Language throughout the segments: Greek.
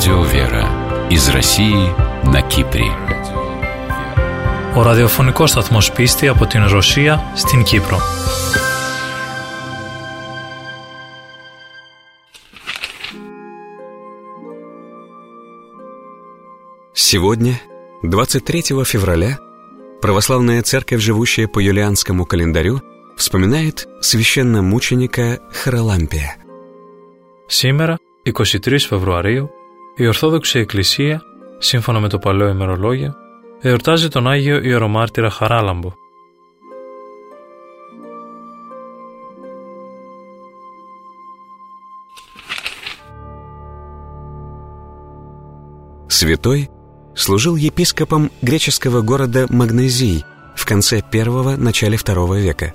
Радио Вера из России на Κύπρη. Ο ραδιοφωνικός σταθμός Πίστη από την Ρωσία στην Κύπρο. Сегодня, 23 февраля, православная церковь, живущая по юлианскому календарю, вспоминает священномученика Харалампия. Σήμερα, 23 Φεβρουαρίου, η Ορθόδοξη Εκκλησία, σύμφωνα με το Παλαιό ημερολόγιο, εορτάζει τον Άγιο Ιερομάρτυρα Χαράλαμπο. Святой служил епископом греческого города Магнезий в конце I – начале II века.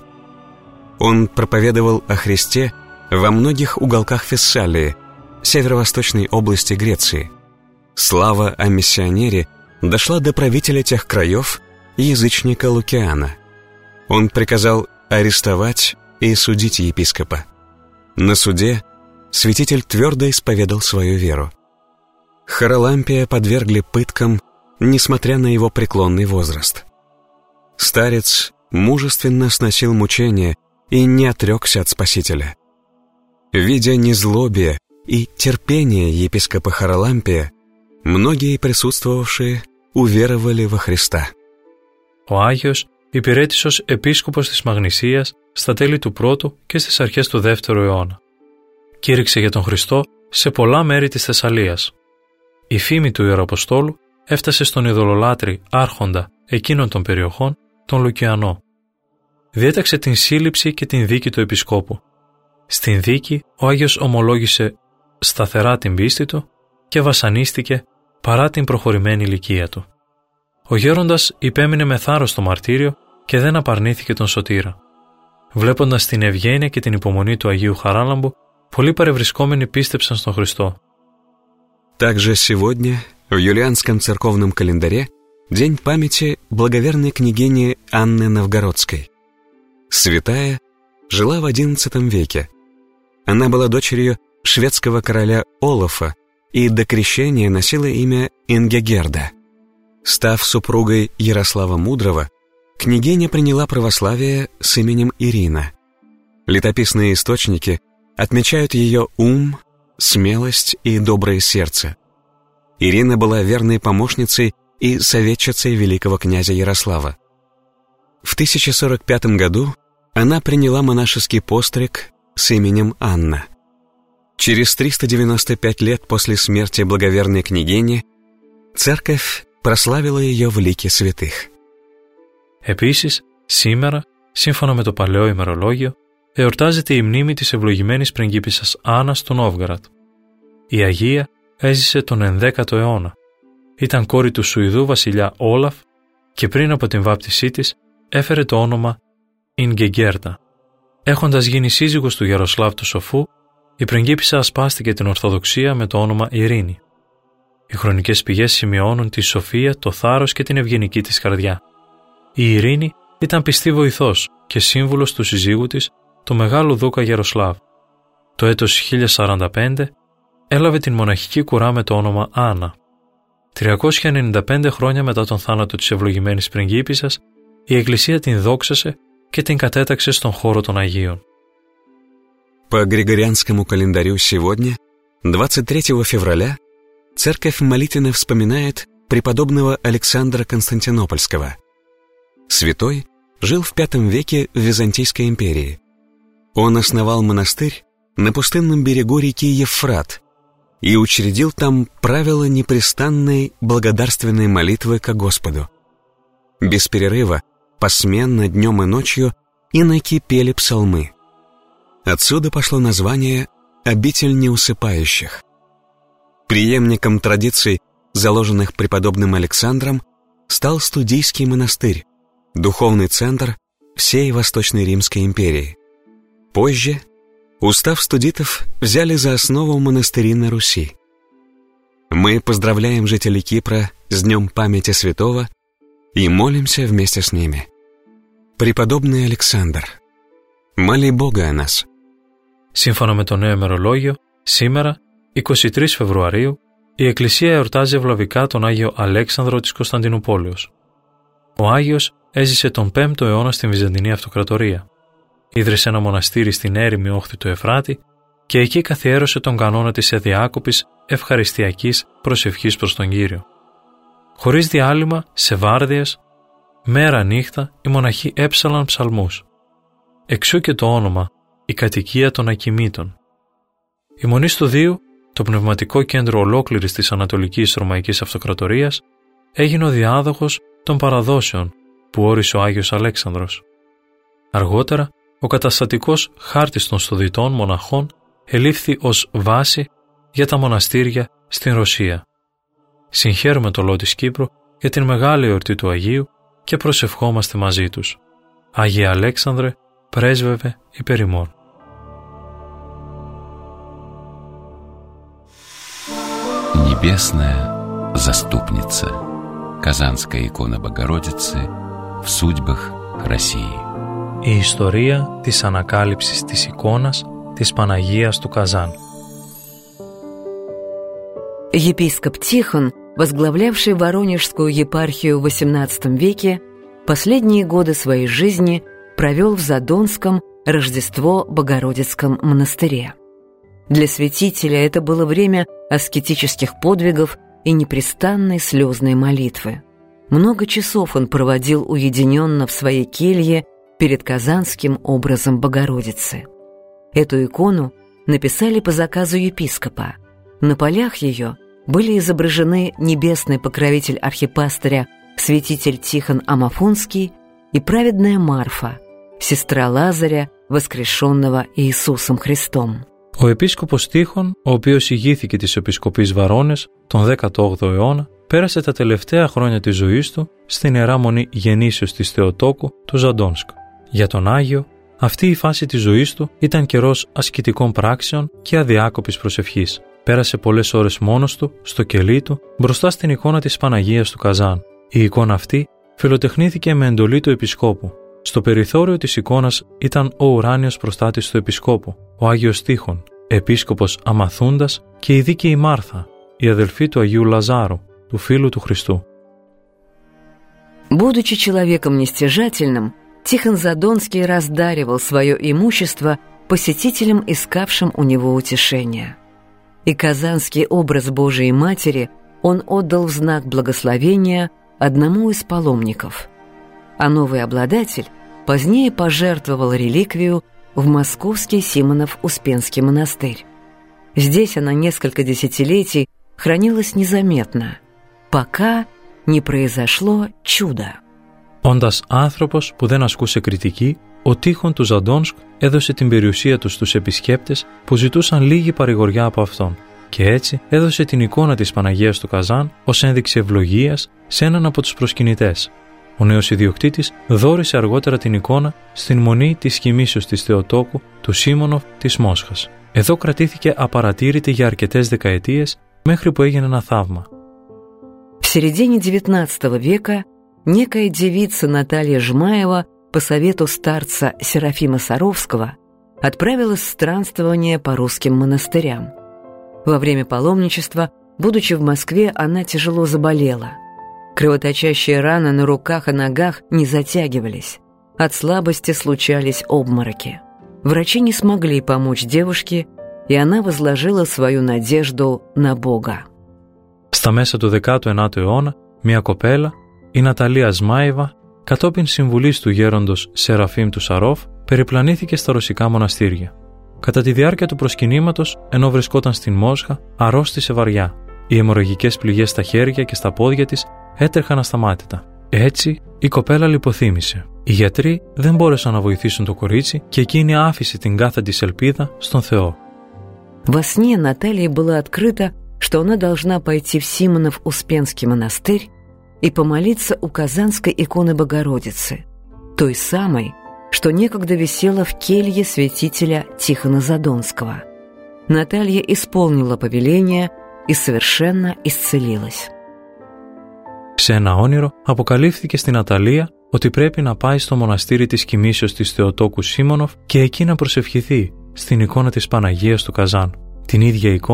Он проповедовал о Христе во многих уголках Фессалии, северо-восточной области Греции. Слава о миссионере дошла до правителя тех краев, язычника Лукиана. Он приказал арестовать и судить епископа. На суде святитель твердо исповедал свою веру. Харалампия подвергли пыткам, несмотря на его преклонный возраст. Старец мужественно сносил мучения и не отрекся от Спасителя. Видя незлобие и терпение епископа Харалампия, многие присутствовавшие уверовали во Χριστά. Ο Άγιος υπηρέτησε ως επίσκοπος της Μαγνησίας στα τέλη του 1ου και στις αρχές του 2ου αιώνα. Κήρυξε για τον Χριστό σε πολλά μέρη της Θεσσαλίας. Η φήμη του Ιεροαποστόλου έφτασε στον ειδωλολάτρη άρχοντα εκείνων των περιοχών, τον Λουκιανό. Διέταξε την σύλληψη και την δίκη του επισκόπου. Στην δίκη ο Άγιος ομολόγησε σταθερά την πίστη του και βασανίστηκε παρά την προχωρημένη ηλικία του. Ο γέροντας υπέμεινε με θάρρος στο μαρτύριο και δεν απαρνήθηκε τον σωτήρα. Βλέποντας την ευγένεια και την υπομονή του Αγίου Χαράλαμπου, πολλοί παρευρισκόμενοι πίστεψαν στον Χριστό. Также сегодня в юлианском церковном календаре день памяти благоверной княгини Анны Новгородской. Святая жила в XI веке. Она была дочерью шведского короля Олафа и до крещения носила имя Ингегерда. Став супругой Ярослава Мудрого, княгиня приняла православие с именем Ирина. Летописные источники отмечают ее ум, смелость и доброе сердце. Ирина была верной помощницей и советчицей великого князя Ярослава. В 1045 году она приняла монашеский постриг с именем Анна. Через 395 лет после смерти благоверной княгини церковь прославила ее в лике святых. Επίσης, σήμερα, σύμφωνα με το Παλαιό ημερολόγιο, εορτάζεται η μνήμη της ευλογημένης πριγκίπισσας Άννας του Νόβγαραντ. Η Αγία έζησε τον 11ο αιώνα. Ήταν κόρη του Σουηδού βασιλιά Όλαφ και πριν από την βάπτισή της έφερε το όνομα Ινγκεγκέρτα. Έχοντας γίνει σύζυγος του Γιαροσλάβ του Σοφού, η πριγκίπισσα ασπάστηκε την Ορθοδοξία με το όνομα Ειρήνη. Οι χρονικές πηγές σημειώνουν τη σοφία, το θάρρος και την ευγενική της καρδιά. Η Ειρήνη ήταν πιστή βοηθός και σύμβουλος του συζύγου της, του μεγάλου δούκα Γιαροσλάβ. Το έτος 1045 έλαβε την μοναχική κουρά με το όνομα Άννα. 395 χρόνια μετά τον θάνατο της ευλογημένης πριγκίπισσας, η Εκκλησία την δόξασε και την κατέταξε στον χώρο των Αγίων. По Григорианскому календарю сегодня, 23 февраля, церковь молитвенно вспоминает преподобного Александра Константинопольского. Святой жил в V веке в Византийской империи. Он основал монастырь на пустынном берегу реки Евфрат и учредил там правила непрестанной благодарственной молитвы ко Господу. Без перерыва, посменно, днем и ночью, иноки пели псалмы. Отсюда пошло название «Обитель неусыпающих». Преемником традиций, заложенных преподобным Александром, стал Студийский монастырь, духовный центр всей Восточной Римской империи. Позже устав студитов взяли за основу монастыри на Руси. Мы поздравляем жителей Кипра с Днем памяти святого и молимся вместе с ними. Преподобный Александр, моли Бога о нас. Σύμφωνα με το νέο ημερολόγιο, σήμερα, 23 Φεβρουαρίου, η Εκκλησία εορτάζει ευλαβικά τον Άγιο Αλέξανδρο της Κωνσταντινουπόλεως. Ο Άγιος έζησε τον 5ο αιώνα στην Βυζαντινή Αυτοκρατορία. Ίδρυσε ένα μοναστήρι στην έρημη όχθη του Εφράτη και εκεί καθιέρωσε τον κανόνα της αδιάκοπης ευχαριστιακής προσευχής προς τον Κύριο. Χωρίς διάλειμμα, σε βάρδιες, μέρα νύχτα, οι μοναχοί έψαλαν ψαλμούς. Εξού και το όνομα, η κατοικία των Ακιμήτων. Η Μονή του Δίου, το πνευματικό κέντρο ολόκληρης της Ανατολικής Ρωμαϊκής Αυτοκρατορίας, έγινε ο διάδοχος των παραδόσεων που όρισε ο Άγιος Αλέξανδρος. Αργότερα, ο καταστατικός χάρτης των στοδιτών μοναχών ελήφθη ως βάση για τα μοναστήρια στην Ρωσία. Συγχαίρουμε το λαό της Κύπρου για την μεγάλη εορτή του Αγίου και προσευχόμαστε μαζί τους. Άγιε Αλέξανδρε, πρέσβευε υπέρ ημών. Небесная заступница, Казанская икона Богородицы в судьбах России. Η ιστορία της ανακάλυψης της εικόνας της Παναγίας του Καζάν. Епископ Тихон, возглавлявший Воронежскую епархию в XVIII веке, последние годы своей жизни провел в Задонском Рождество-Богородицком монастыре. Для святителя это было время аскетических подвигов и непрестанной слезной молитвы. Много часов он проводил уединенно в своей келье перед казанским образом Богородицы. Эту икону написали по заказу епископа. На полях ее были изображены небесный покровитель архипастыря святитель Тихон Амафонский и праведная Марфа, сестра Лазаря, воскрешенного Иисусом Христом. Ο επίσκοπος Τίχων, ο οποίος ηγήθηκε της επισκοπής Βαρώνες τον 18ο αιώνα, πέρασε τα τελευταία χρόνια της ζωής του στην Ιερά Μονή Γεννήσεως της Θεοτόκου του Ζαντόνσκ. Για τον Άγιο, αυτή η φάση της ζωής του ήταν καιρός ασκητικών πράξεων και αδιάκοπης προσευχής. Πέρασε πολλές ώρες μόνος του, στο κελί του, μπροστά στην εικόνα της Παναγίας του Καζάν. Η εικόνα αυτή φιλοτεχνήθηκε με εντολή του επισκόπου. Στο περιθώριο της εικόνας ήταν ο ουράνιος προστάτης του επισκόπου, ο Άγιος Τίχων, επίσκοπος Αμαθούντας και η δίκαιη Μάρθα, η αδελφή του Αγίου Λαζάρου, του φίλου του Χριστού. Будучи человеком нестяжательным, Тихон Задонский раздаривал свое имущество посетителям, искавшим у него утешения. И казанский образ Божией Матери он отдал в знак благословения одному из паломников. А новый обладатель позднее пожертвовал реликвию в московский Симонов-Успенский монастырь. Здесь она несколько десятилетий хранилась незаметно, пока не произошло чудо. Όντας άνθρωπος που δεν ασκούσε κριτική, ο Τίχων του Ζαντόνσκ έδωσε την περιουσία του στους επισκέπτες που ζητούσαν λίγη παρηγοριά από αυτόν και έτσι έδωσε την εικόνα της Παναγίας του Καζάν ως ένδειξη ευλογίας σε έναν από τους προσκυνητές. Ο νέος ιδιοκτήτης δώρισε αργότερα την εικόνα στην Μονή της Κοιμήσεως της Θεοτόκου του Σίμωνοφ της Μόσχας. Εδώ κρατήθηκε απαρατήρητη για αρκετές δεκαετίες μέχρι που έγινε ένα θαύμα. В середине XIX века некая девица Наталья Жмаева по совету старца Серафима Саровского отправилась в странствование по русским монастырям. Во время паломничества, будучи в Москве, она тяжело заболела. Кровоточащие раны на руках и ногах не затягивались. От слабости случались обмороки. Врачи не смогли помочь девушке, и она возложила свою надежду на Бога. Στα μέσα του 19ου αιώνα, μια κοπέλα, η Ναταλία Ζμάιβα, κατόπιν συμβουλής του γέροντος Σεραφείμ του Σαρόφ, περιπλανήθηκε στα ρωσικά μοναστήρια. Κατά τη διάρκεια του προσκυνήματος, ενώ βρισκόταν στην Μόσχα, αρρώστησε βαριά. Οι αιμορραγικές πληγές στα χέρια και στα πόδια της έτρεχαν ασταμάτητα. Έτσι, η κοπέλα λιποθύμησε. Οι γιατροί δεν μπόρεσαν να βοηθήσουν το κορίτσι και εκείνη άφησε την κάθε της ελπίδα στον Θεό. Во сне Наталье было открыто, что она должна пойти в Симонов-Успенский монастырь и помолиться у Казанской иконы Богородицы, той самой, что некогда висела в келье святителя Тихона Задонского. Наталья исполнила повеление и совершенно исцелилась. Σε ένα όνειρο αποκαλύφθηκε στην Ναταλία ότι πρέπει να πάει στο μοναστήρι της Κοιμήσεως της Θεοτόκου Σίμωνοφ και εκεί να προσευχηθεί στην εικόνα της Παναγίας του Καζάν. Την ίδια εικόνα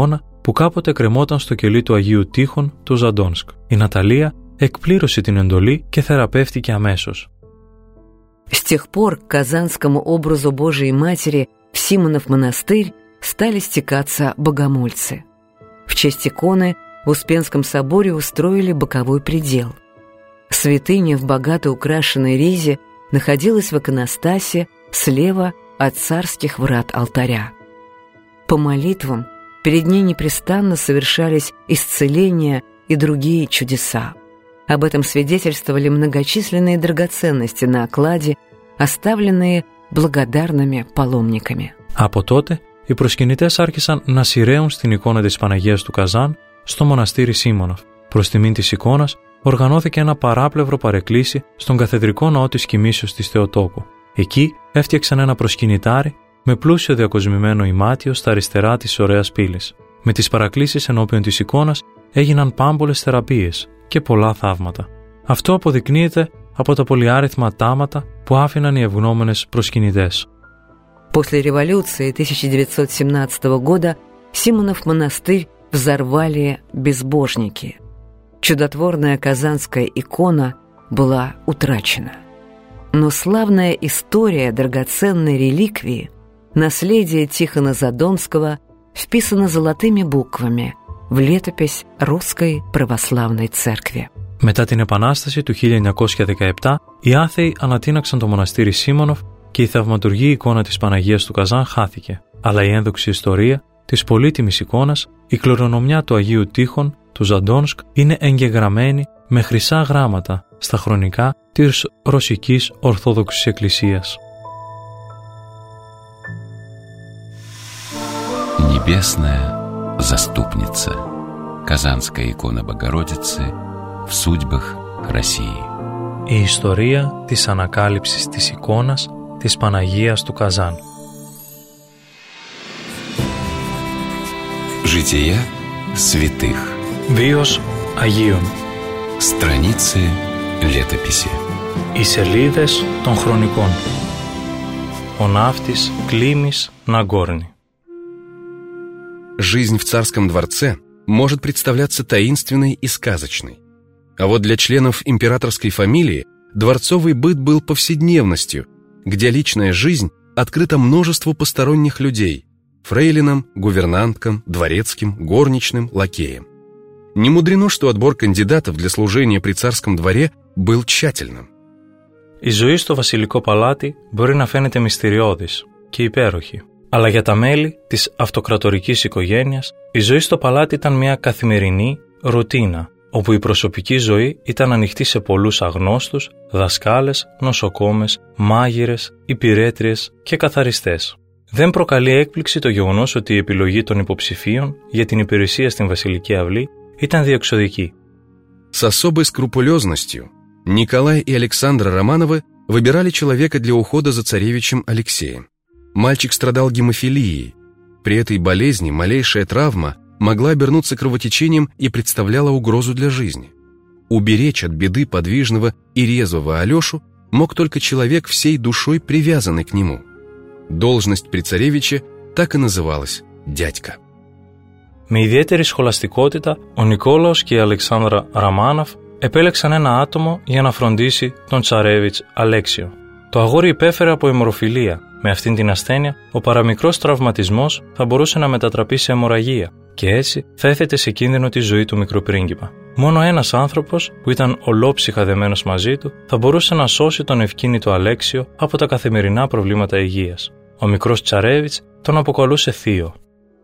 που κάποτε κρεμόταν στο κελί του Αγίου Τείχων του Ζαντόνσκ. Η Ναταλία εκπλήρωσε την εντολή και θεραπεύτηκε αμέσως. С тех пор к казанскому образу Божией Матери в Симонов монастырь стали стекаться богомольцы. В честь иконы в Успенском соборе устроили боковой предел. Святыня в богато украшенной ризе находилась в иконостасе слева от царских врат алтаря. По молитвам перед ней непрестанно совершались исцеления и другие чудеса. Об этом свидетельствовали многочисленные драгоценности на окладе, оставленные благодарными паломниками. Από τότε, οι προσκυνητές άρχισαν να σειραίουν στην εικόνα της Παναγίας του Καζάν στο μοναστήρι Σίμωνοφ. Προς τιμήν της εικόνας, οργανώθηκε ένα παράπλευρο παρεκκλήσι στον καθεδρικό ναό της Κοιμήσεως της Θεοτόκου. Εκεί έφτιαξαν ένα προσκυνητάρι με πλούσιο διακοσμημένο ημάτιο στα αριστερά της ωραίας πύλης. Με τις παρακλήσεις ενώπιον της εικόνας έγιναν πάμπολες θεραπείες και πολλά θαύματα. Αυτό αποδεικνύεται από τα πολυάριθμα τάματα που άφηναν οι ευγνώμονες προσκυνητές. После революции 1917 года Симонов монастырь взорвали безбожники. Чудотворная казанская икона была утрачена. Но славная история драгоценной реликвии, наследие Тихона Задонского, вписана золотыми буквами в летопись Русской Православной Церкви. Μετά την Επανάσταση του 1917, οι άθεοι ανατείναξαν το μοναστήρι Σίμωνοφ και η θαυματουργή εικόνα της Παναγίας του Καζάν χάθηκε. Αλλά η ένδοξη ιστορία της πολύτιμης εικόνας, η κληρονομιά του Αγίου Τείχων του Ζαντόνσκ, είναι εγγεγραμμένη με χρυσά γράμματα στα χρονικά της Ρωσικής Ορθόδοξης Εκκλησίας. Небесная заступница. Казанская икона Богородицы в судьбах России. Η ιστορία της ανακάλυψης της εικόνας της Παναγίας του Καζάν. Жития святых. Βίος Αγίων. Страницы летописи. Οι σελίδες των χρονικών. Ο ναύτης Κλίμης Ναγκόρνη. Жизнь в царском дворце может представляться таинственной и сказочной. А вот для членов императорской фамилии дворцовый быт был повседневностью, где личная жизнь открыта множеству посторонних людей – фрейлинам, гувернанткам, дворецким, горничным, лакеям. Не мудрено, что отбор кандидатов для служения при царском дворе был тщательным. Η ζωή στο βασιλικό παλάτι μπορεί να φαίνεται μυστηριώδης και υπέροχη. Αλλά για τα μέλη της αυτοκρατορικής οικογένειας, η ζωή στο παλάτι ήταν μια καθημερινή ρουτίνα, όπου η προσωπική ζωή ήταν ανοιχτή σε πολλούς αγνώστους, δασκάλες, νοσοκόμες, μάγειρες, υπηρέτριες και καθαριστές. Δεν προκαλεί έκπληξη το γεγονός ότι η επιλογή των υποψηφίων για την υπηρεσία στην Βασιλική Αυλή ήταν διεξοδική. С особой скрупулезностью Николай и Александра Романовы выбирали человека для ухода за царевичем Алексеем. Мальчик страдал гемофилией. При этой болезни малейшая травма могла обернуться кровотечением и представляла угрозу для жизни. Уберечь от беды подвижного и резвого Алешу мог только человек всей душой привязанный к нему. Должность при царевиче так и называлась «дядька». Με ιδιαίτερη σχολαστικότητα, ο Νικόλαος και η Αλεξάνδρα Ραμάνοφ επέλεξαν ένα άτομο για να φροντίσει τον τσαρέβιτς Αλέξιο. Το αγόρι υπέφερε από αιμορροφιλία. Με αυτήν την ασθένεια, ο παραμικρός τραυματισμός θα μπορούσε να μετατραπεί σε αιμορραγία και έτσι θα έθετε σε κίνδυνο τη ζωή του μικρού πρίγκιπα. Μόνο ένας άνθρωπος που ήταν ολόψυχα δεμένος μαζί του θα μπορούσε να σώσει τον ευκίνητο Αλέξιο από τα καθημερινά προβλήματα υγείας. Ο μικρός τσαρέβιτς τον αποκαλούσε θείο.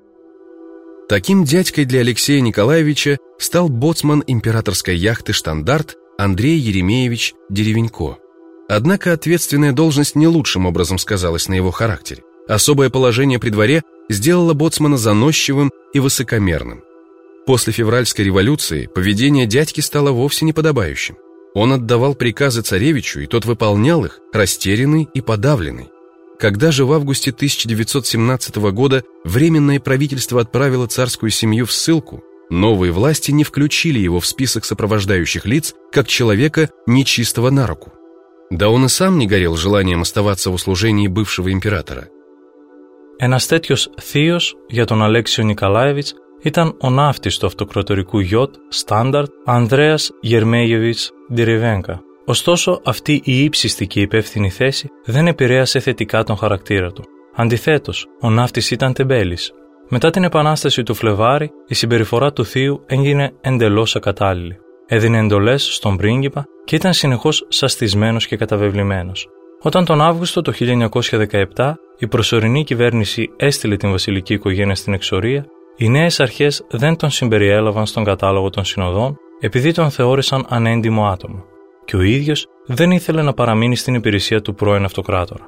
Таким дядькой для Алексея Николаевича стал боцман императорской яхты «Штандарт» Андрей Еремеевич Деревенько. Однако ответственная должность не лучшим образом сказалась на его характере. Особое положение при дворе сделало боцмана заносчивым и высокомерным. После февральской революции поведение дядьки стало вовсе неподобающим. Он отдавал приказы царевичу, и тот выполнял их, растерянный и подавленный. Когда же в августе 1917 года Временное правительство отправило царскую семью в ссылку, новые власти не включили его в список сопровождающих лиц как человека нечистого на руку. Да он и сам не горел желанием оставаться в услужении бывшего императора. Ένας τέτοιος θείος για τον Αλέξιο Νικολάεβιτς ήταν ο ναύτης του αυτοκρατορικού γιότ Στάνταρτ Ανδρέας Γερμέγεβιτς Ντιριβένκα. Ωστόσο, αυτή η ύψιστη και υπεύθυνη θέση δεν επηρέασε θετικά τον χαρακτήρα του. Αντιθέτως, ο ναύτης ήταν τεμπέλης. Μετά την επανάσταση του Φλεβάρη, η συμπεριφορά του θείου έγινε εντελώς ακατάλληλη. Έδινε εντολές στον πρίγκιπα και ήταν συνεχώς σαστισμένος και καταβεβλημένος. Όταν τον Αύγουστο το 1917 η προσωρινή κυβέρνηση έστειλε την βασιλική οικογένεια στην εξορία, οι νέες αρχές δεν τον συμπεριέλαβαν στον κατάλογο των συνοδών επειδή τον θεώρησαν ανέντιμο άτομο και ο ίδιος δεν ήθελε να παραμείνει στην υπηρεσία του πρώην αυτοκράτορα.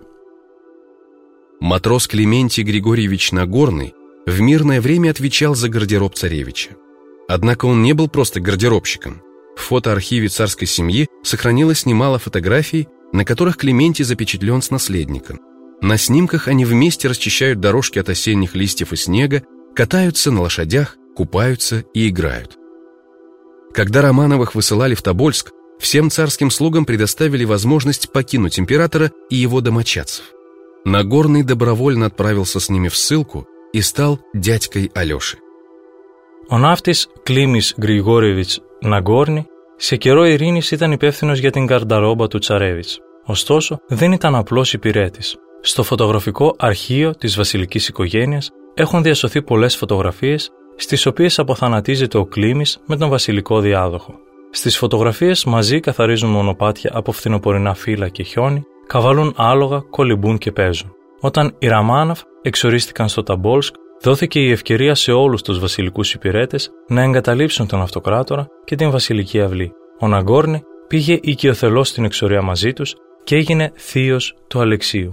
Матрос Клементий Григорьевич Нагорный в мирное время отвечал за гардероб царевича. Однако он не был просто гардеробщиком. В фотоархиве царской семьи сохранилось немало фотографий, на которых Клементий запечатлен с наследником. На снимках они вместе расчищают дорожки от осенних листьев и снега, катаются на лошадях, купаются и играют. Когда Романовых высылали в Тобольск, всем царским слугам предоставили возможность покинуть императора и его домочадцев. Нагорный добровольно отправился с ними в ссылку и стал дядькой Алёши. Ο ναύτης Κλίμης Γρηγόρεβιτς Ναγκόρνη σε καιρό ειρήνης ήταν υπεύθυνος για την καρνταρόμπα του Τσαρέβιτς. Ωστόσο, δεν ήταν απλός υπηρέτης. Στο φωτογραφικό αρχείο της βασιλικής οικογένειας έχουν διασωθεί πολλές φωτογραφίες, στις οποίες αποθανατίζεται ο Κλίμης με τον βασιλικό διάδοχο. Στις φωτογραφίες μαζί καθαρίζουν μονοπάτια από φθινοπορεινά φύλλα και χιόνι, καβαλούν άλογα, κολυμπούν και παίζουν. Όταν οι Ραμάνοφ εξορίστηκαν στο Ταμπόλσκ, δόθηκε η ευκαιρία σε όλους τους βασιλικούς υπηρέτες να εγκαταλείψουν τον αυτοκράτορα και την βασιλική αυλή. Ο Ναγκόρνη πήγε οικειοθελώς στην εξορία μαζί τους και έγινε θείος του Αλεξίου.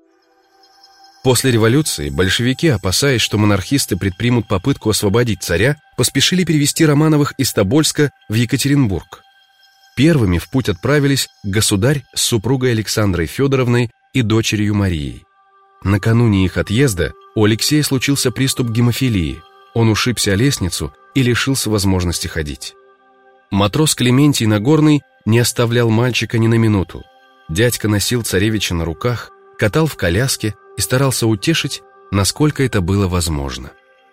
После революции большевики, опасаясь, что монархисты предпримут попытку освободить царя, поспешили перевести Романовых из Тобольска в Екатеринбург. Первыми в путь отправились государь с супругой Александрой Федоровной и дочерью Марией. Накануне их отъезда у Алексея случился приступ гемофилии. Он ушибся о лестницу и лишился возможности ходить. Матрос Клементий Нагорный не оставлял мальчика ни на минуту. Дядька носил царевича на руках, катал в коляске и старался утешить, насколько это было возможно.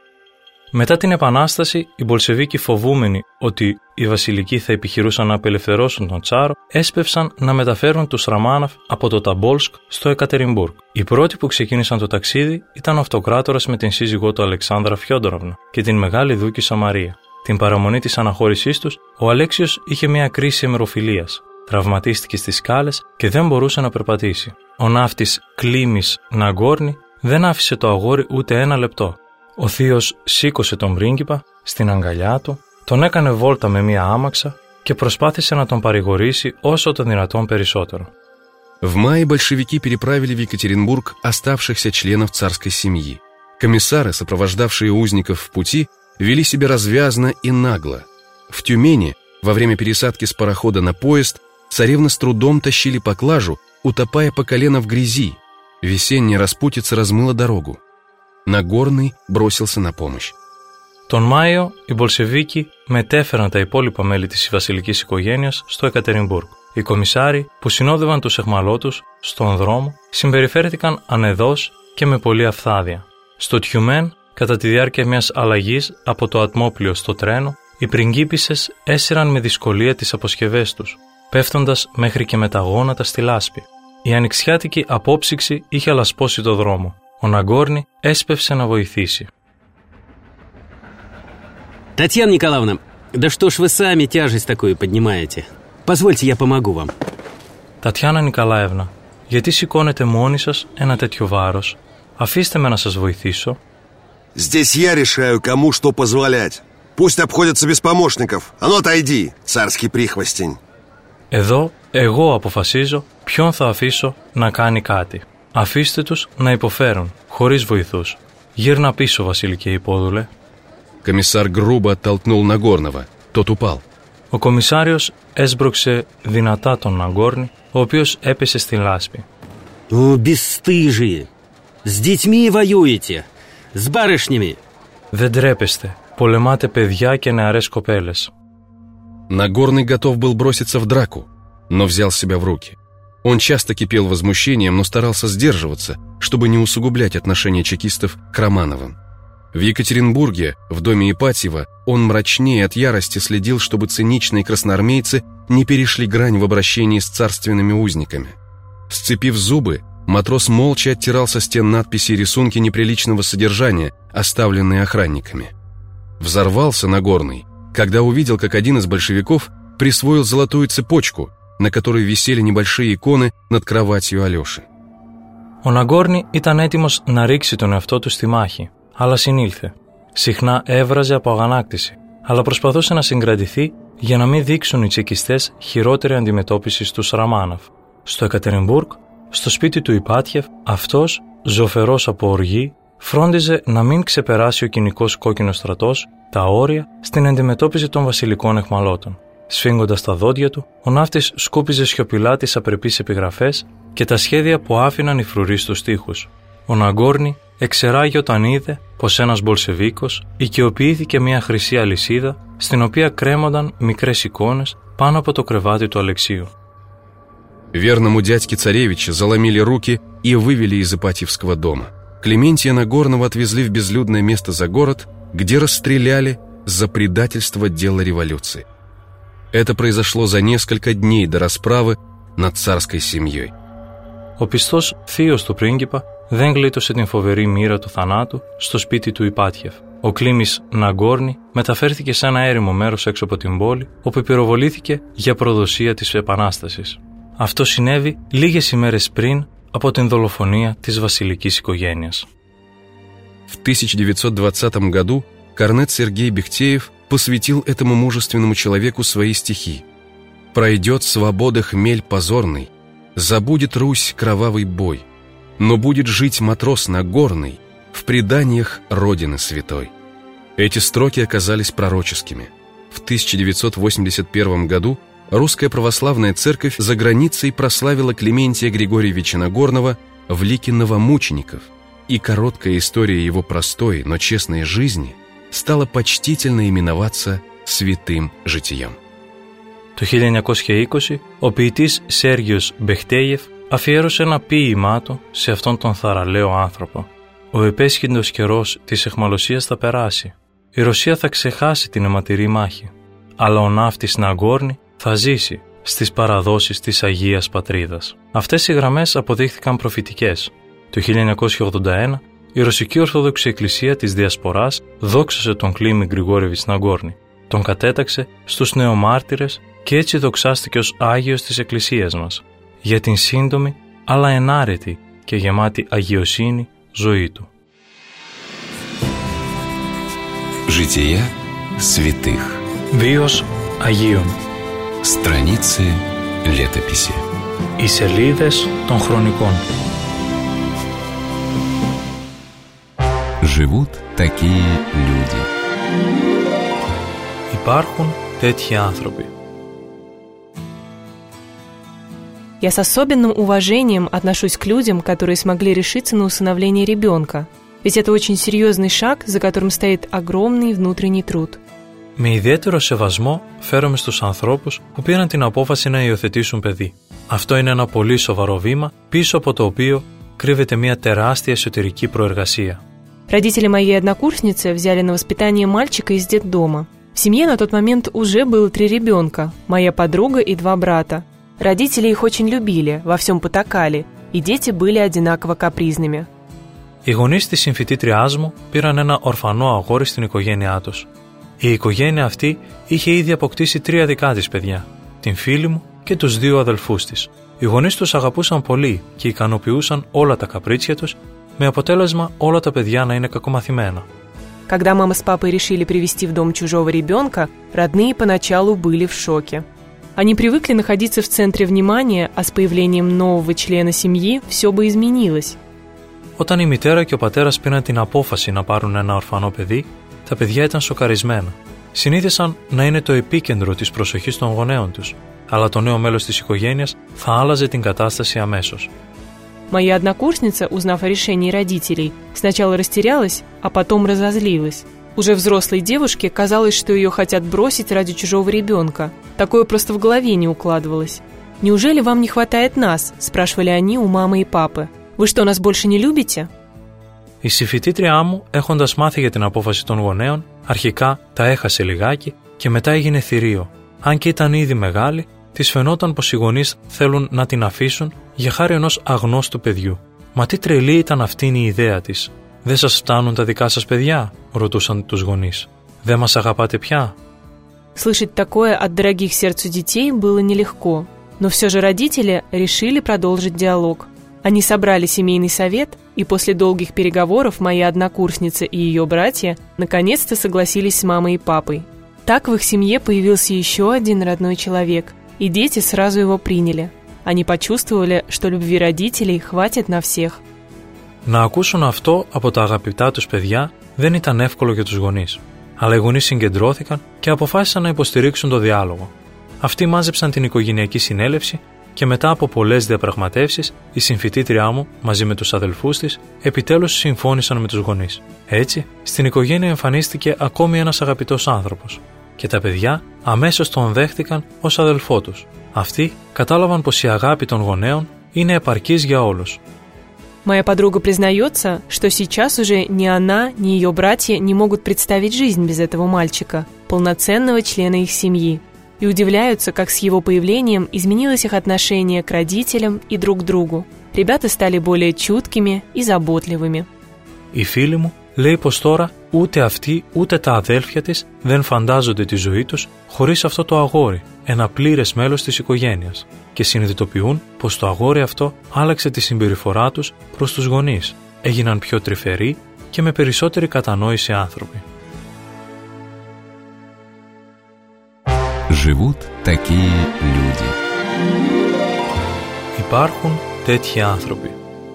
Μετά την Επανάσταση, οι Μπολσεβίκοι, φοβούμενοι ότι οι βασιλικοί θα επιχειρούσαν να απελευθερώσουν τον Τσάρο, έσπευσαν να μεταφέρουν τους Ραμάνοφ από το Ταμπόλσκ στο Εκατερινμπουργκ. Οι πρώτοι που ξεκίνησαν το ταξίδι ήταν ο αυτοκράτορας με την σύζυγό του Αλεξάνδρα Φιόντοροβνα και την μεγάλη δούκισσα Μαρία. Την παραμονή της αναχώρησής τους, ο Αλέξιος είχε μια κρίση αιμεροφιλίας. Τραυματίστηκε στις σκάλες και δεν μπορούσε να περπατήσει. Ο ναύτης Κλίμης Ναγκόρνη δεν άφησε το αγόρι ούτε ένα λεπτό. Ο θείος σήκωσε τον πρίγκιπα στην αγκαλιά του, τον έκανε βόλτα με μία άμαξα και προσπάθησε να τον παρηγορήσει όσο το δυνατόν περισσότερο. В мае большевики переправили в Екатеринбург оставшихся членов царской семьи. Комиссары, сопровождавшие узников в пути, вели себя развязно и нагло. В Тюмени, во время пересадки с парохода на поезд, царевны с трудом тащили поклажу, утопая по колено в грязи. Весенняя распутица размыла дорогу. Ναγκόρνη бросился на помощь. Τον Μάιο, οι Μπολσεβίκοι μετέφεραν τα υπόλοιπα μέλη της βασιλικής οικογένειας στο Εκατερινμπουργκ. Οι κομισάροι που συνόδευαν τους αιχμαλώτους στον δρόμο συμπεριφέρθηκαν ανεδώς και με πολλή αυθάδεια. Στο Τιουμέν, κατά τη διάρκεια μιας αλλαγής από το ατμόπλιο στο τρένο, οι πριγκίπισσες έσυραν με δυσκολία τις αποσκευές τους, πέφτοντας μέχρι και με τα γόνατα στη λάσπη. Η ανοιξιάτικη απόψυξη είχε αλασπώσει το δρόμο. Ο Ναγκόρνη έσπευσε να βοηθήσει. Татьяна Николаевна, да что ж вы сами тяжесть такую поднимаете? Позвольте, я помогу вам. Τατιάνα Νικολάευνα, γιατί σηκώνετε μόνοι σας ένα τέτοιο βάρος? Αφήστε με να σας βοηθήσω. Здесь я решаю, кому что позволять. Пусть обходятся без помощников. А ну отойди, царский прихвостень. Εδώ εγώ αποφασίζω ποιον θα αφήσω να κάνει κάτι. Αφήστε τους να υποφέρουν, χωρίς βοηθούς. Γύρνα πίσω, βασιλικέ υπόδουλε. Комиссар грубо оттолкнул Нагорного. Тот упал. Ο κομισάριος έσπρωξε δυνατά τον Ναγκόρνη, ο οποίος έπεσε στην λάσπη. О, бесстыжие! С детьми воюете! С барышнями! Δεν τρέπεστε. Πολεμάτε παιδιά και νεαρές κοπέλες. Нагорный готов был броситься в драку, но взял себя в руки. Он часто кипел возмущением, но старался сдерживаться, чтобы не усугублять отношение чекистов к Романовым. В Екатеринбурге, в доме Ипатьева, он мрачнее от ярости следил, чтобы циничные красноармейцы не перешли грань в обращении с царственными узниками. Сцепив зубы, матрос молча оттирал со стен надписи и рисунки неприличного содержания, оставленные охранниками. Взорвался Нагорный, когда увидел, как один из большевиков присвоил золотую цепочку, на которой висели небольшие иконы над κravάτью Αλёши. Ο Ναγκόρνι ήταν έτοιμος να ρίξει τον εαυτό του στη μάχη, αλλά συνήλθε. Συχνά έβραζε από αγανάκτηση, αλλά προσπαθούσε να συγκρατηθεί για να μην δείξουν οι τσεκιστές χειρότερη αντιμετώπιση στους Ραμάνοφ. Στο Εκατερινμπουργκ, στο σπίτι του Ipatiev, αυτός, ζωφερός από οργή, φρόντιζε να μην ξεπεράσει ο κοινικός κόκκινος στρατός τα όρια στην αντιμετώπιση των βασιλικών αιχμαλώτων. Σφίγγοντας τα δόντια του, ο ναύτης σκούπιζε σιωπηλά τις απρεπείς επιγραφές και τα σχέδια που άφηναν οι φρουροί στους τοίχους. Ο Ναγκόρνι εξεράγει όταν είδε πως ένας Μπολσεβίκος οικειοποιήθηκε μια χρυσή αλυσίδα στην οποία κρέμονταν μικρές εικόνες πάνω από το κρεβάτι του Αλεξίου. Верному дядьке царевича заломили руки и вывели из Ипатьевского дома. Клементия Нагорного отвезли в безлюдное место за город, где расстреляли за предательство дела революции. Это произошло за несколько дней до расправы над царской семьей. Ο πιστός θείος του πρίγκιπα δεν γλίτωσε την φοβερή μοίρα του θανάτου στο σπίτι του Ipatiev. Ο Κλίμης Ναγκόρνι μεταφέρθηκε σε ένα έρημο μέρος έξω από την πόλη, όπου πυροβολήθηκε για προδοσία της Επανάστασης. Αυτό συνέβη λίγες ημέρες πριν από την δολοφονία της βασιλικής οικογένειας. В 1920 году корнет Сергей Бехтеев посвятил этому мужественному человеку свои стихи. «Пройдет свобода хмель позорный, забудет Русь кровавый бой, но будет жить матрос Нагорный в преданиях Родины Святой». Эти строки оказались пророческими. В 1981 году Русская Православная Церковь за границей прославила Клементия Григорьевича Нагорного в лике новомучеников, и короткая история его простой, но честной жизни стала почтительно именоваться святым житием. Το 1920, ο ποιητής Σέργιος Μπεχτέιεφ αφιέρωσε ένα ποίημά του σε αυτόν τον θαραλέο άνθρωπο. Ο επέσχυντος καιρός της αιχμαλωσίας θα περάσει. Η Ρωσία θα ξεχάσει την αιματηρή μάχη. Αλλά ο ναύτης Ναγκόρνι θα ζήσει στις παραδόσεις της Αγίας Πατρίδας. Αυτές οι γραμμές αποδείχθηκαν προφητικές. Το 1981, η Ρωσική Ορθόδοξη Εκκλησία της Διασποράς δόξασε τον Κλίμη Γκριγόρεβιτς Ναγκόρνι. Τον κατέταξε στους νεομάρτυρες και έτσι δοξάστηκε ως Άγιος της Εκκλησίας μας, για την σύντομη αλλά ενάρετη και γεμάτη αγιοσύνη ζωή του. Жития святых. Βίος Αγίων. Страницы летописи. Οι σελίδες των χρονικών. Живут такие люди. Υπάρχουν τέτοιοι άνθρωποι. Я с особенным уважением отношусь к людям, которые смогли решиться на усыновление ребенка. Ведь это очень серьезный шаг, за которым стоит огромный внутренний труд. Με ιδιαίτερο σεβασμό φέρομαι στους ανθρώπους που πήραν την απόφαση να υιοθετήσουν παιδί. Αυτό είναι ένα πολύ σοβαρό βήμα, πίσω από το οποίο κρύβεται μια τεράστια εσωτερική προεργασία. Родители моей однокурсницы взяли на воспитание мальчика из детдома. В семье на тот момент уже было 3 ребенка, моя подруга и 2 брата. Родители их очень любили, во всем потакали, и дети были одинаково капризными. Οι γονείς της συμφοιτήτριάς μου πήραν ένα ορφανό αγόρι στην οικογένειά τους. Η οικογένεια αυτή είχε ήδη αποκτήσει 3 δικά της παιδιά, την φίλη μου και τους 2 αδελφούς της. Οι γονείς τους αγαπούσαν πολύ και ικανοποιούσαν όλα τα καπρίτσια τους, με αποτέλεσμα όλα τα παιδιά να είναι κακομαθημένα. Когда мама с папой решили привести в дом чужого ребенка, родные поначалу были в шоке. Они привыкли находиться в центре внимания, а с появлением нового члена семьи все бы изменилось. Όταν η μητέρα και ο πατέρας πήραν την απόφαση να πάρουν ένα ορφανό παιδί, τα παιδιά ήταν σοκαρισμένα. Συνήθισαν να είναι το επίκεντρο της προσοχής των γονέων τους, αλλά το νέο μέλος της οικογένειας θα άλλαζε την κατάσταση αμέσως. Моя однокурсница, узнав о решении родителей, сначала растерялась, а потом разозлилась. Уже взрослой девушке казалось, что ее хотят бросить ради чужого ребенка. Такое просто в голове не укладывалось. «Неужели вам не хватает нас?» – спрашивали они у мамы и папы. «Вы что, нас больше не любите?» Η συμφοιτήτριά μου, έχοντας μάθει για την απόφαση των γονέων, αρχικά τα έχασε λιγάκι και μετά έγινε θηρίο. Αν και ήταν ήδη μεγάλη, της φαινόταν πως οι γονείς θέλουν να την αφήσουν για χάρη ενός αγνώστου παιδιού. «Μα τι τρελή ήταν αυτήν η ιδέα της. Δεν σας φτάνουν τα δικά σας παιδιά?» ρωτούσαν τους γονείς. «Δεν μας αγαπάτε πια?» Слышать такое от дорогих сердцу детей было нелегко, но все же родители решили продолжить диалог. Они собрали семейный совет, и после долгих переговоров моя однокурсница и ее братья наконец-то согласились с мамой и папой. Так в их семье появился еще один родной человек, и дети сразу его приняли. Они почувствовали, что любви родителей хватит на всех. Να ακούσουν αυτό από τα αγαπητά τους παιδιά δεν ήταν εύκολο για τους γονείς. Αλλά οι γονείς συγκεντρώθηκαν και αποφάσισαν να υποστηρίξουν το διάλογο. Αυτοί μάζεψαν την οικογενειακή συνέλευση και μετά από πολλές διαπραγματεύσεις, η συμφοιτήτριά μου, μαζί με τους αδελφούς της, επιτέλους συμφώνησαν με τους γονείς. Έτσι, στην οικογένεια εμφανίστηκε ακόμη ένας αγαπητός άνθρωπος. Και τα παιδιά αμέσως τον δέχτηκαν ως αδελφό τους. Αυτοί κατάλαβαν πως η αγάπη των γονέων είναι επαρκής για όλους. Моя подруга признается, что сейчас уже ни она, ни ее братья не могут представить жизнь без этого мальчика, полноценного члена их семьи, и удивляются, как с его появлением изменилось их отношение к родителям и друг к другу. Ребята стали более чуткими и заботливыми. Η φίλη μου λέει πως τώρα ούτε αυτή ούτε τα αδέλφια της δεν φαντάζονται τη ζωή τους χωρίς αυτό το αγόρι, ένα πλήρες μέλος της οικογένειας, και συνειδητοποιούν πως το αγόρι αυτό άλλαξε τη συμπεριφορά τους προς τους γονείς, έγιναν πιο τρυφεροί και με περισσότερη κατανόηση άνθρωποι. Живут такие люди. Υπάρχουν τέτοιοι άνθρωποι.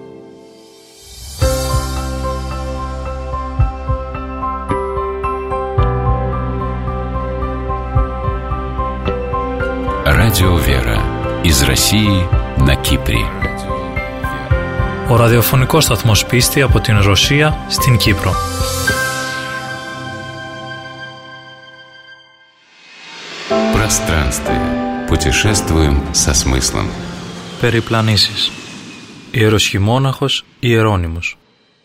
Радио «Вера» из России на Кипре. Ο ραδιοφωνικός σταθμός Πίστη από την Ρωσία στην Κύπρο. Пространствие. Путешествуем со смыслом. Περιπλανήσεις. Ιεροσχημόναχος Ιερώνυμος.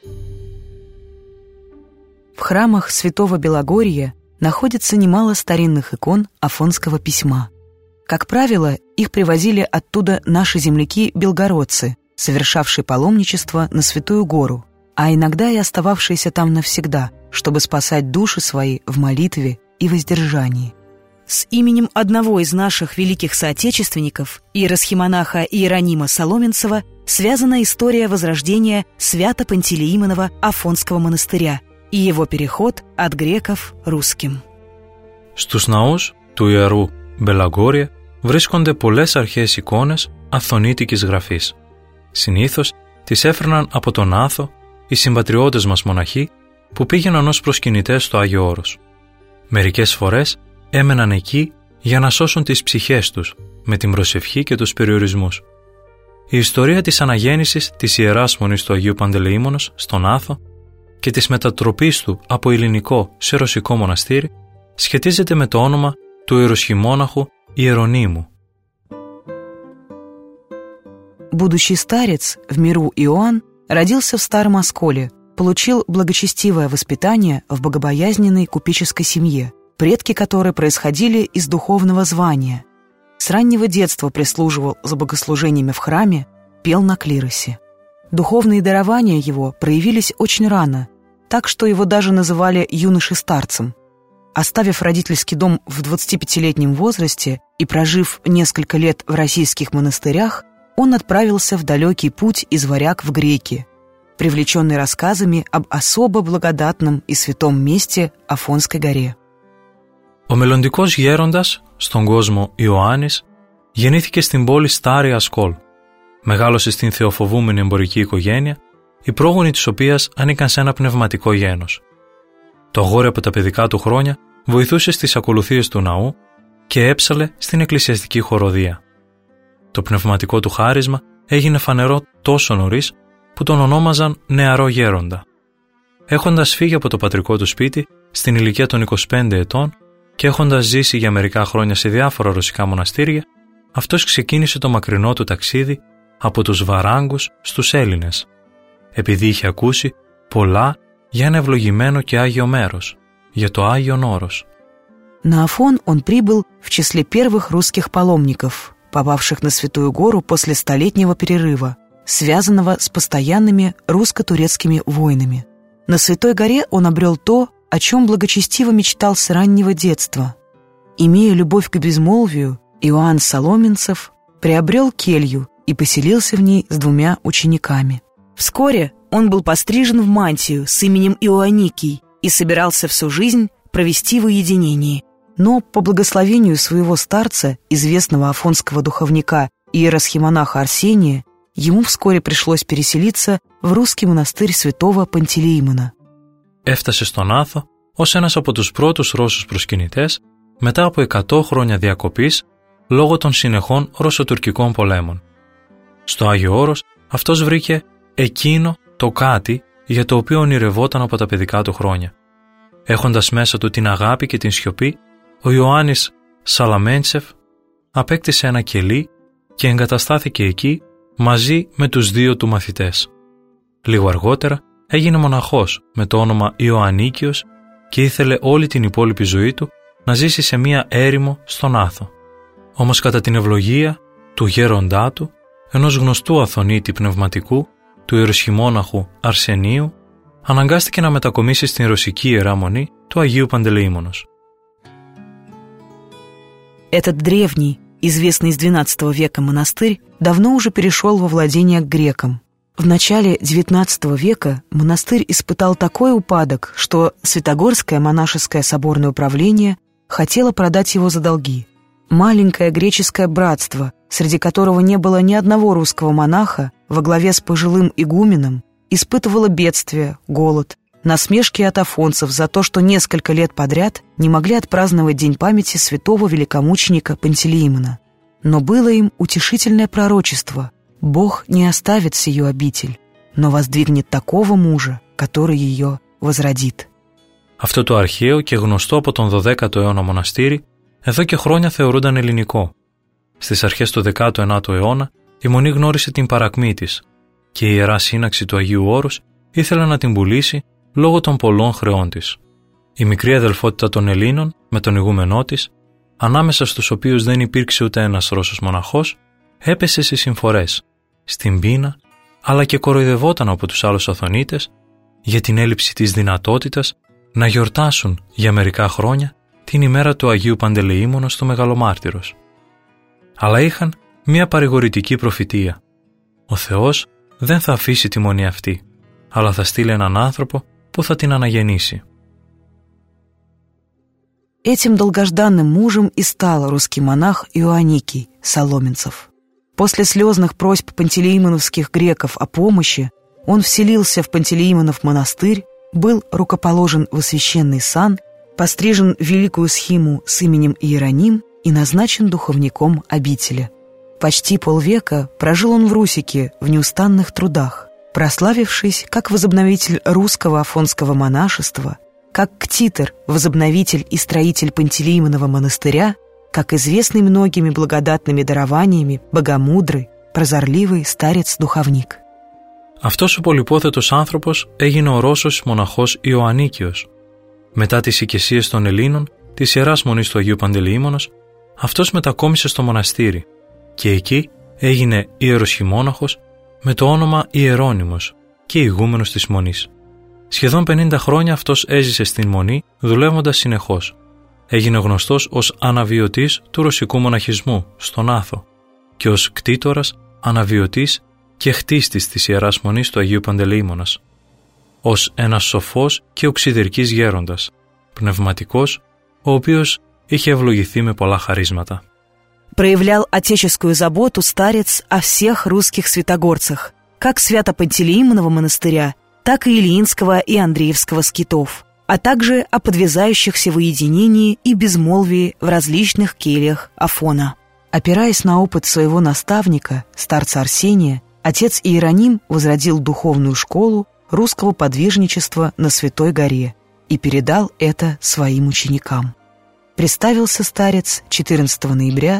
В храмах Святого Белогорья находится немало старинных икон афонского письма. Как правило, их привозили оттуда наши земляки-белгородцы, совершавшие паломничество на Святую Гору, а иногда и остававшиеся там навсегда, чтобы спасать души свои в молитве и воздержании. С именем одного из наших великих соотечественников, иеросхимонаха Иеронима Соломенцева, связана история возрождения Свято-Пантелеимонова Афонского монастыря и его переход от греков русским. Στους ναούς του Ιερού Μπελαγόρια βρίσκονται πολλές αρχαίες εικόνες αθωνίτικης γραφής. Συνήθως τις έφερναν από τον Άθο οι συμπατριώτες μας μοναχοί που πήγαιναν ως προσκυνητές στο Άγιο Όρος. Μερικές φορές έμεναν εκεί για να σώσουν τις ψυχές τους με την προσευχή και τους περιορισμούς. Η ιστορία της αναγέννησης της Ιεράς Μονής του Αγίου Παντελεήμονος στον Άθο και της μετατροπής του από ελληνικό σε ρωσικό μοναστήρι σχετίζεται με το όνομα του ιεροσχημόναχου Иерониму. Будущий старец в миру Иоанн родился в Старом Осколе, получил благочестивое воспитание в богобоязненной купеческой семье, предки которой происходили из духовного звания. С раннего детства прислуживал за богослужениями в храме, пел на клиросе. Духовные дарования его проявились очень рано, так что его даже называли юношей-старцем. Оставив родительский дом в 25-летнем возрасте и прожив несколько лет в российских монастырях, он отправился в далекий путь из варяг в греки, привлеченный рассказами об особо благодатном и святом месте Афонской горе. Ο μελλοντικός γέροντας στον κόσμο Ιωάννης γεννήθηκε στην πόλη Στάρι Ασκόλ. Μεγάλωσε στην θεοφοβούμενη εμπορική οικογένεια, οι πρόγονοι της οποίας ανήκαν σε ένα πνευματικό γένος. Το αγόρι από τα παιδικά του χρόνια βοηθούσε στις ακολουθίες του ναού και έψαλε στην εκκλησιαστική χοροδία. Το πνευματικό του χάρισμα έγινε φανερό τόσο νωρίς που τον ονόμαζαν νεαρό γέροντα. Έχοντας φύγει από το πατρικό του σπίτι στην ηλικία των 25 ετών και έχοντας ζήσει για μερικά χρόνια σε διάφορα ρωσικά μοναστήρια, αυτός ξεκίνησε το μακρινό του ταξίδι από τους Βαράγκους στους Έλληνες. Επειδή είχε ακούσει πολλά για ένα ευλογημένο και άγιο μέρος, για το Άγιον Όρος. На Афон он прибыл в числе первых русских паломников, попавших на Святую Гору после столетнего перерыва, связанного с постоянными русско-турецкими войнами. На Святой Горе он обрел то, о чем благочестиво мечтал с раннего детства. Имея любовь к безмолвию, Иоанн Соломенцев приобрел келью и поселился в ней с 2 учениками. Вскоре он был пострижен в мантию с именем Иоанникий и собирался всю жизнь провести в уединении. Но по благословению своего старца, известного афонского духовника и иеросхимонаха Арсения, ему вскоре пришлось переселиться в русский монастырь святого Παντελεήμωνα. Έφτασε στον Άθο ως ένας από τους πρώτους Ρώσους προσκυνητές μετά από 100 χρόνια διακοπής λόγω των συνεχών ρωσοτουρκικών πολέμων. Στο Άγιο Όρος αυτός βρήκε εκείνο το κάτι για το οποίο ονειρευόταν από τα παιδικά του χρόνια. Έχοντας μέσα του την αγάπη και την σιωπή, ο Ιωάννης Σαλαμέντσεφ απέκτησε ένα κελί και εγκαταστάθηκε εκεί μαζί με τους 2 του μαθητές. Λίγο αργότερα έγινε μοναχός με το όνομα Ιωαννίκιος και ήθελε όλη την υπόλοιπη ζωή του να ζήσει σε μία έρημο στον Άθο. Όμως κατά την ευλογία του γέροντά του, ενός γνωστού Αθωνίτη πνευματικού, του ιεροσχημόναχου Αρσενίου, αναγκάστηκε να μετακομίσει στην ρωσική Ιερά Μονή του Αγίου Παντελεήμωνος. Этот древний, известный с XII века монастырь давно уже перешел во владение к грекам. В начале XIX века монастырь испытал такой упадок, что Святогорское монашеское соборное управление хотело продать его за долги. Маленькое греческое братство, среди которого не было ни одного русского монаха, во главе с пожилым игуменом, испытывало бедствие, голод, насмешки от афонцев за то, что несколько лет подряд не могли отпраздновать День памяти святого великомученика Пантелеимона. Но было им утешительное пророчество: Бог не оставит сию обитель, но воздвигнет такого мужа, который ее возродит. Αυτό το αρχαίο και γνωστό από τον 12ο αιώνα μοναστήρι εδώ και χρόνια θεωρούνταν ελληνικό. Στις αρχές του 19ου αιώνα η μονή γνώρισε την παρακμή της και η Ιερά Σύναξη του Αγίου Όρους ήθελε να την πουλήσει λόγω των πολλών χρεών της. Η μικρή αδελφότητα των Ελλήνων με τον ηγούμενό της, ανάμεσα στους οποίους δεν υπήρξε ούτε ένας Ρώσος μοναχός, έπεσε στις συμφορές, στην πείνα, αλλά και κοροϊδευόταν από τους άλλους Αθωνίτες για την έλλειψη της δυνατότητας να γιορτάσουν για μερικά χρόνια την ημέρα του Αγίου Παντελεήμωνος του Μεγαλομάρτυρος. Αλλά είχαν μία παρηγορητική προφητεία. Ο Θεός δεν θα αφήσει τη μονή αυτή, αλλά θα στείλει έναν άνθρωπο που θα την αναγεννήσει. Этим долгожданным мужем и стал русский монах Иоанникий Соломенцев. После слезных просьб пантелеимоновских греков о помощи он вселился в Пантелеимонов монастырь, был рукоположен во священный сан, пострижен в великую схиму с именем Иероним и назначен духовником обители. Почти полвека прожил он в Русике в неустанных трудах, прославившись как возобновитель русского афонского монашества, как ктитор, возобновитель и строитель Пантелеимонова монастыря, как известный многими благодатными дарованиями богомудрый, прозорливый старец-духовник. Αυτός ο πολυπόθετος άνθρωπος έγινε ο Ρώσος μοναχός Ιωαννίκιος. Μετά τις οικεσίες των Ελλήνων της Ιεράς Μονής του Αγίου Παντελεήμωνος, αυτός μετακόμισε στο μοναστήρι και εκεί έγινε ιεροσχημόναχος με το όνομα Ιερώνυμος και ηγούμενος της Μονής. Σχεδόν 50 χρόνια αυτός έζησε στην Μονή δουλεύοντας συνεχώς. Έγινε γνωστός ως αναβιωτής του ρωσικού μοναχισμού στον Άθο και ως κτήτορας, αναβιωτής και χτίστης της Ιεράς Μονής του Αγίου Παντελεήμωνας. Ως ένας σοφός και οξυδερκής γέροντας, πνευματικός, ο οποίος είχε ευλογηθεί με πολλά χαρίσματα. Проявлял отеческую заботу старец о всех русских святогорцах, как Свято-Пантелеимонова монастыря, так и Ильинского и Андреевского скитов, а также о подвязающихся в уединении и безмолвии в различных кельях Афона. Опираясь на опыт своего наставника, старца Арсения, отец Иероним возродил духовную школу русского подвижничества на Святой Горе и передал это своим ученикам. Представился старец 14 ноября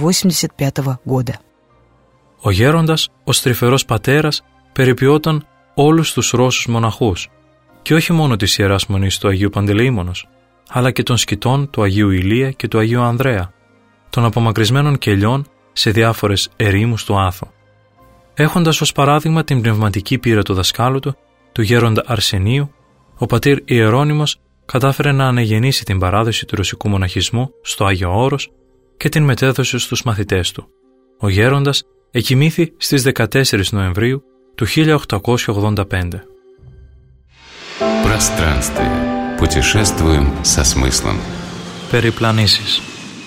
1885 года. Ο γέροντας, ο στριφερός πατέρας, περιποιόταν όλους τους Ρώσους μοναχούς και όχι μόνο της Ιεράς Μονής του Αγίου Παντελεήμονος, αλλά και των σκητών του Αγίου Ηλία και του Αγίου Ανδρέα, των απομακρυσμένων κελιών σε διάφορες ερήμους του Άθου. Έχοντας ως παράδειγμα την πνευματική πείρα του δασκάλου του, του γέροντα Αρσενίου, ο πατήρ Ιερώνυμος κατάφερε να αναγεννήσει την παράδοση του ρωσικού μοναχισμού στο Άγιο Όρος και την μετέδωσε στους μαθητές του. Ο γέροντας εκοιμήθη στις 14 Νοεμβρίου του 1885. Пространствие. Путешествуем со смыслом. Περιπλανήσεις.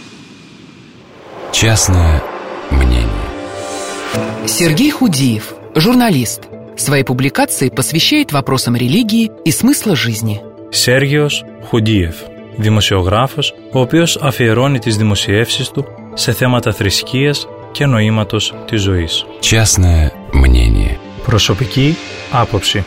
Частное мнение. Сергей Худиев, журналист. Свои публикации посвящает вопросам религии и смысла жизни. Σέργιος Χουντίεφ, δημοσιογράφος, ο οποίος αφιερώνει τις δημοσιεύσεις του σε θέματα θρησκείας και νοήματος της ζωής. Частное мнение. Προσωπική άποψη.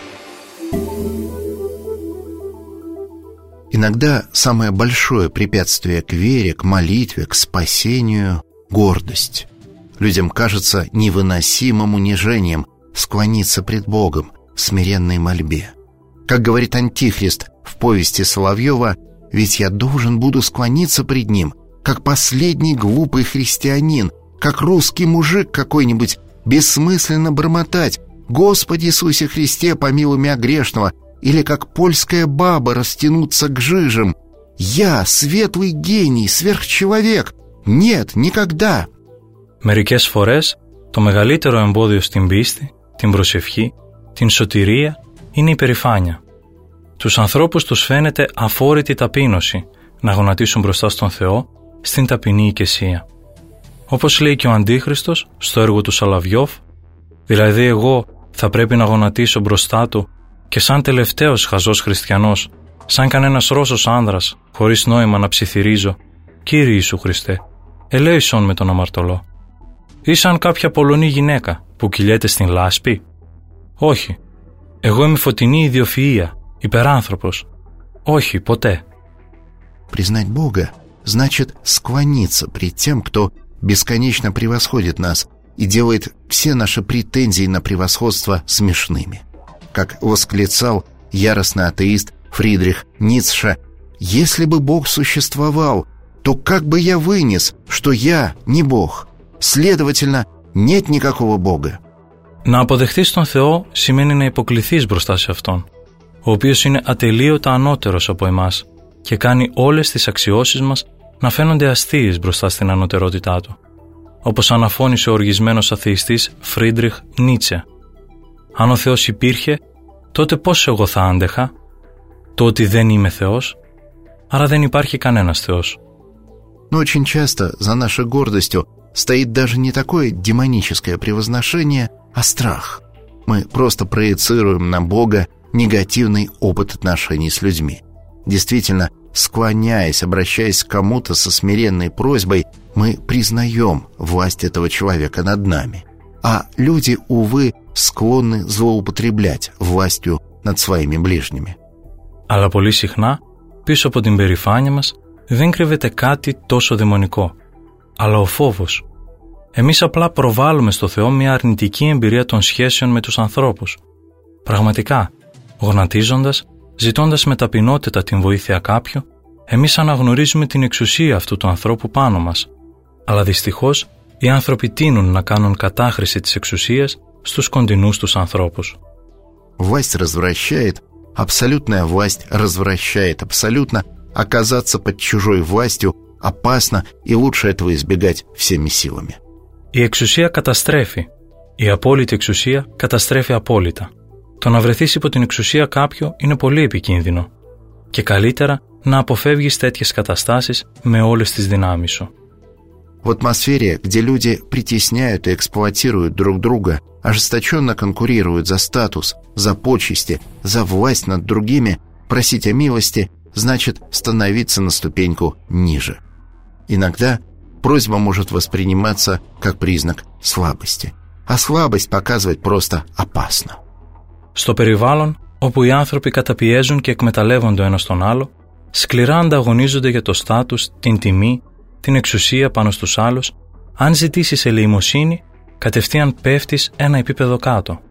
Иногда самое большое препятствие к вере, к молитве, к спасению – гордость. Людям кажется невыносимым унижением склониться пред Богом в смиренной мольбе. Как говорит Антихрист в повести Соловьева, «Ведь я должен буду склониться пред Ним, как последний глупый христианин, как русский мужик какой-нибудь, бессмысленно бормотать: Господи Иисусе Христе, помилуй меня грешного», или как польская баба растянуться к жижам. Я светлый гений, сверхчеловек. Нет, никогда. Μερικές φορές το μεγαλύτερο εμπόδιο στην πίστη, την προσευχή, την σωτηρία είναι η περηφάνεια. Τους ανθρώπους τους φαίνεται αφόρητη ταπείνωση να γονατίσουν μπροστά στον Θεό στην ταπεινή οικεσία. Όπως λέει και ο Αντίχριστος στο έργο του Σολοβιόφ, δηλαδή εγώ θα πρέπει να γονατίσω μπροστά του και σαν τελευταίος χαζός χριστιανός, σαν κανένας Ρώσος άνδρας, χωρίς νόημα να ψιθυρίζω «Κύριε Ιησού Χριστέ, ελέησον με τον αμαρτωλό». Ή σαν κάποια Πολωνή γυναίκα που κυλιέται στην λάσπη. Όχι, εγώ είμαι φωτεινή ιδιοφυΐα, υπεράνθρωπος. Όχι, ποτέ. Признать Бога значит склониться пред тем, кто бесконечно превосходит нас и делает все наши претензии на превосходство смешными. Как восклицал яростный атеист Фридрих Ницше: «Если бы Бог существовал, то как бы я вынес, что я не Бог? Следовательно, нет никакого Бога». Να αποδεχθείς τον Θεό σημαίνει να υποκληθείς μπροστά σε Αυτόν, ο οποίος είναι ατελείωτα ανώτερος από εμάς και κάνει όλες τις αξιώσεις μας να φαίνονται αστείες μπροστά στην ανωτερότητά Του, όπως αναφώνησε ο οργισμένος αθειστής Φρίντριχ Νίτσε. Αν ο Θεός υπήρχε, τότε πώς εγώ θα άντεχα? Το ότι δεν είμαι Θεός, άρα δεν υπάρχει κανένας Θεός. Но очень часто за нашей гордостью стоит даже не такое демоническое превозношение, а страх. Мы просто проецируем на Бога негативный опыт отношений с людьми. Действительно, склоняясь, обращаясь к кому-то со смиренной просьбой, мы признаем власть этого человека над нами. А люди, увы, σκλонны злоупотреблять властью над своими ближними. Αλλά πολύ συχνά, πίσω από την περηφάνεια μας, δεν κρύβεται κάτι τόσο δαιμονικό, αλλά ο φόβος. Εμείς απλά προβάλλουμε στο Θεό μια αρνητική εμπειρία των σχέσεων με τους ανθρώπους. Πραγματικά, γονατίζοντας, ζητώντας με ταπεινότητα την βοήθεια κάποιου, εμείς αναγνωρίζουμε την εξουσία αυτού του ανθρώπου πάνω μας. Αλλά δυστυχώς, οι άνθρωποι τείνουν να κάνουν κατάχρηση της εξουσίας στους κοντινούς τους ανθρώπους. Власть развращает, абсолютная власть развращает абсолютно. Оказаться под чужой властью опасно, и лучше этого избегать всеми силами. Η εξουσία καταστρέφει. Η απόλυτη εξουσία καταστρέφει απόλυτα. Το να βρεθείς υπό την εξουσία κάποιου είναι πολύ επικίνδυνο. Και καλύτερα να αποφεύγεις τέτοιες καταστάσεις με όλες τις δυνάμεις σου. В атмосфере, где люди притесняют и эксплуатируют друг друга, ожесточенно конкурируют за статус, за почести, за власть над другими, просить о милости значит становиться на ступеньку ниже. Иногда просьба может восприниматься как признак слабости, а слабость показывать просто опасно. Στο περιβάλλον, όπου οι άνθρωποι καταπιέζουν και εκμεταλλεύονται ο ένας τον άλλο, σκληρά ανταγωνίζονται για το στάτους, την τιμή, την εξουσία πάνω στους άλλους, αν ζητήσεις ελεημοσύνη, κατευθείαν πέφτεις ένα επίπεδο κάτω.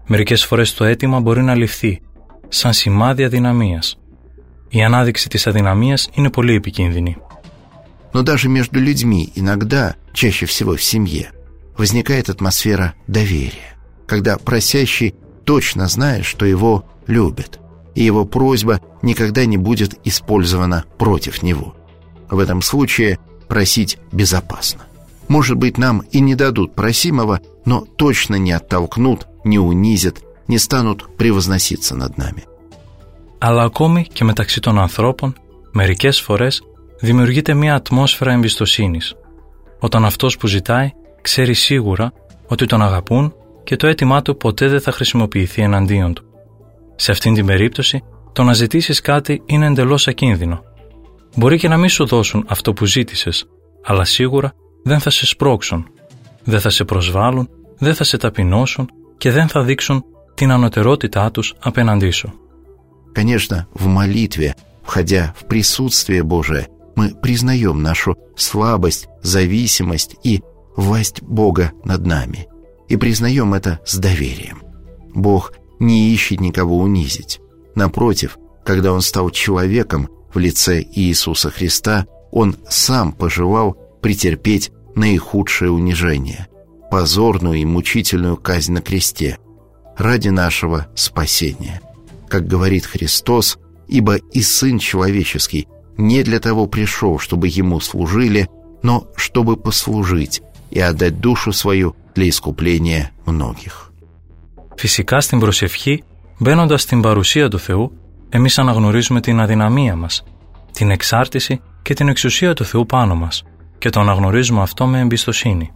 Μερικές φορές το αίτημα μπορεί να ληφθεί σαν σημάδι αδυναμίας. Η ανάδειξη της αδυναμίας είναι πολύ επικίνδυνη. Но даже между людьми иногда, чаще всего в семье, возникает атмосфера доверия, когда просящий точно знает, что его любят, и его просьба никогда не будет использована против него. В этом случае просить безопасно. Может быть, нам и не дадут просимого, но точно не оттолкнут, не унизят, не станут превозноситься над нами. Αλλά ακόμη και μεταξύ των ανθρώπων, μερικές φορές δημιουργείται μια ατμόσφαιρα εμπιστοσύνης, όταν αυτός που ζητάει ξέρει σίγουρα ότι τον αγαπούν και το αίτημά του ποτέ δεν θα χρησιμοποιηθεί εναντίον του. Σε αυτήν την περίπτωση, το να ζητήσεις κάτι είναι εντελώς ακίνδυνο. Μπορεί και να μην σου δώσουν αυτό που ζήτησες, αλλά σίγουρα δεν θα σε σπρώξουν, δεν θα σε προσβάλλουν, δεν θα σε ταπεινώσουν και δεν θα δείξουν την ανωτερότητά τους απέναντί σου. Конечно, в молитве, входя в присутствие Божие, мы признаем нашу слабость, зависимость и власть Бога над нами. И признаем это с доверием. Бог не ищет никого унизить. Напротив, когда Он стал человеком в лице Иисуса Христа, Он сам пожелал претерпеть наихудшее унижение, позорную и мучительную казнь на кресте, ради нашего спасения. Как говорит Христос, ибо и Сын Человеческий не для того пришел, чтобы Ему служили, но чтобы послужить и отдать душу свою для искупления многих. Φυσικά στην προσευχή, μπαίνοντας στην παρουσία του Θεού, εμείς αναγνωρίζουμε την αδυναμία μας, την εξάρτηση και την εξουσία του Θεού πάνω μας και το αναγνωρίζουμε αυτό με εμπιστοσύνη.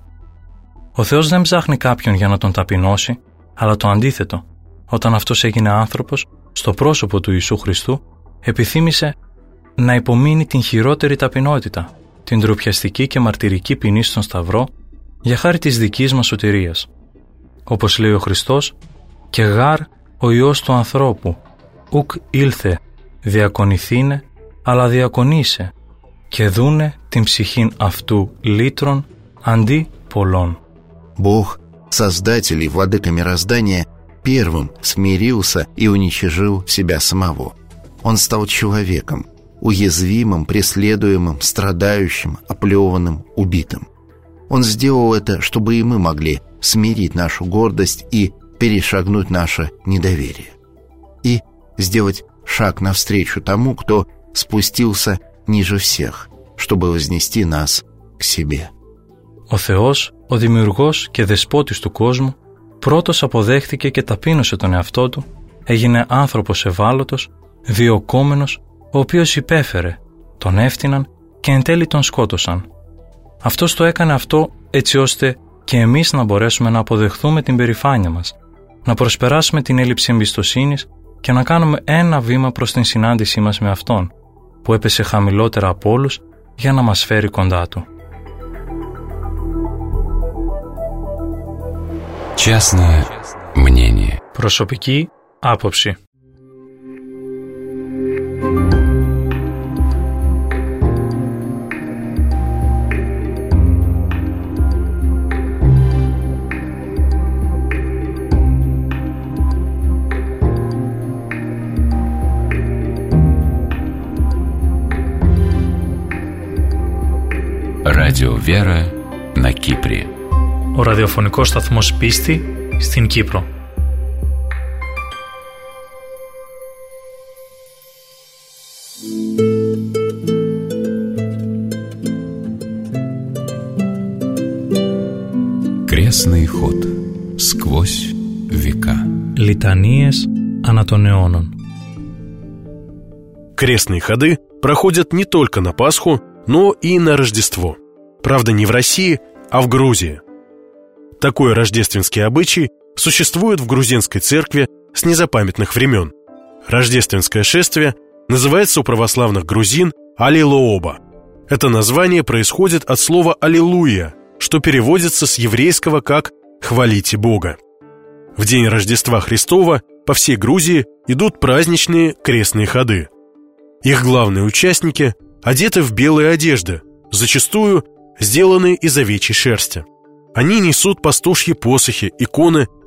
Ο Θεός δεν ψάχνει κάποιον για να τον ταπεινώσει, αλλά το αντίθετο. Όταν αυτός έγινε άνθρωπος, στο πρόσωπο του Ιησού Χριστού, επιθύμησε να υπομείνει την χειρότερη ταπεινότητα, την ντροπιαστική και μαρτυρική ποινή στον Σταυρό, για χάρη της δικής μας σωτηρίας. Όπως λέει ο Χριστός, «Και γάρ ο Υιός του ανθρώπου, ουκ ήλθε διακονηθήνε, αλλά διακονήσε, και δούνε την ψυχήν αυτού λύτρων αντί πολλών». Бог, Создатель и Владыка мироздания, первым смирился и уничижил себя самого. Он стал человеком, уязвимым, преследуемым, страдающим, оплеванным, убитым. Он сделал это, чтобы и мы могли смирить нашу гордость и перешагнуть наше недоверие. И сделать шаг навстречу тому, кто спустился ниже всех, чтобы вознести нас к себе. Ο Θεός, ο δημιουργός και δεσπότης του κόσμου, πρώτος αποδέχτηκε και ταπείνωσε τον εαυτό του, έγινε άνθρωπος ευάλωτος, διωκόμενος, ο οποίος υπέφερε, τον έφτυναν και εν τέλει τον σκότωσαν. Αυτός το έκανε αυτό έτσι ώστε και εμείς να μπορέσουμε να αποδεχθούμε την περηφάνεια μας, να προσπεράσουμε την έλλειψη εμπιστοσύνης και να κάνουμε ένα βήμα προς την συνάντησή μας με Αυτόν, που έπεσε χαμηλότερα από όλους για να μας φέρει κοντά Του. Частное мнение. Προσωπική άποψη. Радио Вера на Кипре. Ο ραδιοφωνικός σταθμός Πίστη στην Κύπρο. Крестный ход сквозь века. Λιτανίες ανά των αιώνων. Крестные ходы проходят не только на Пасху, но и на Рождество. Правда, не в России, а в Грузии. Такой рождественский обычай существует в грузинской церкви с незапамятных времен. Рождественское шествие называется у православных грузин Аллилооба. Это название происходит от слова «аллилуйя», что переводится с еврейского как «хвалите Бога». В день Рождества Христова по всей Грузии идут праздничные крестные ходы. Их главные участники одеты в белые одежды, зачастую сделанные из овечьей шерсти. Они несут пастушьи посохи, иконы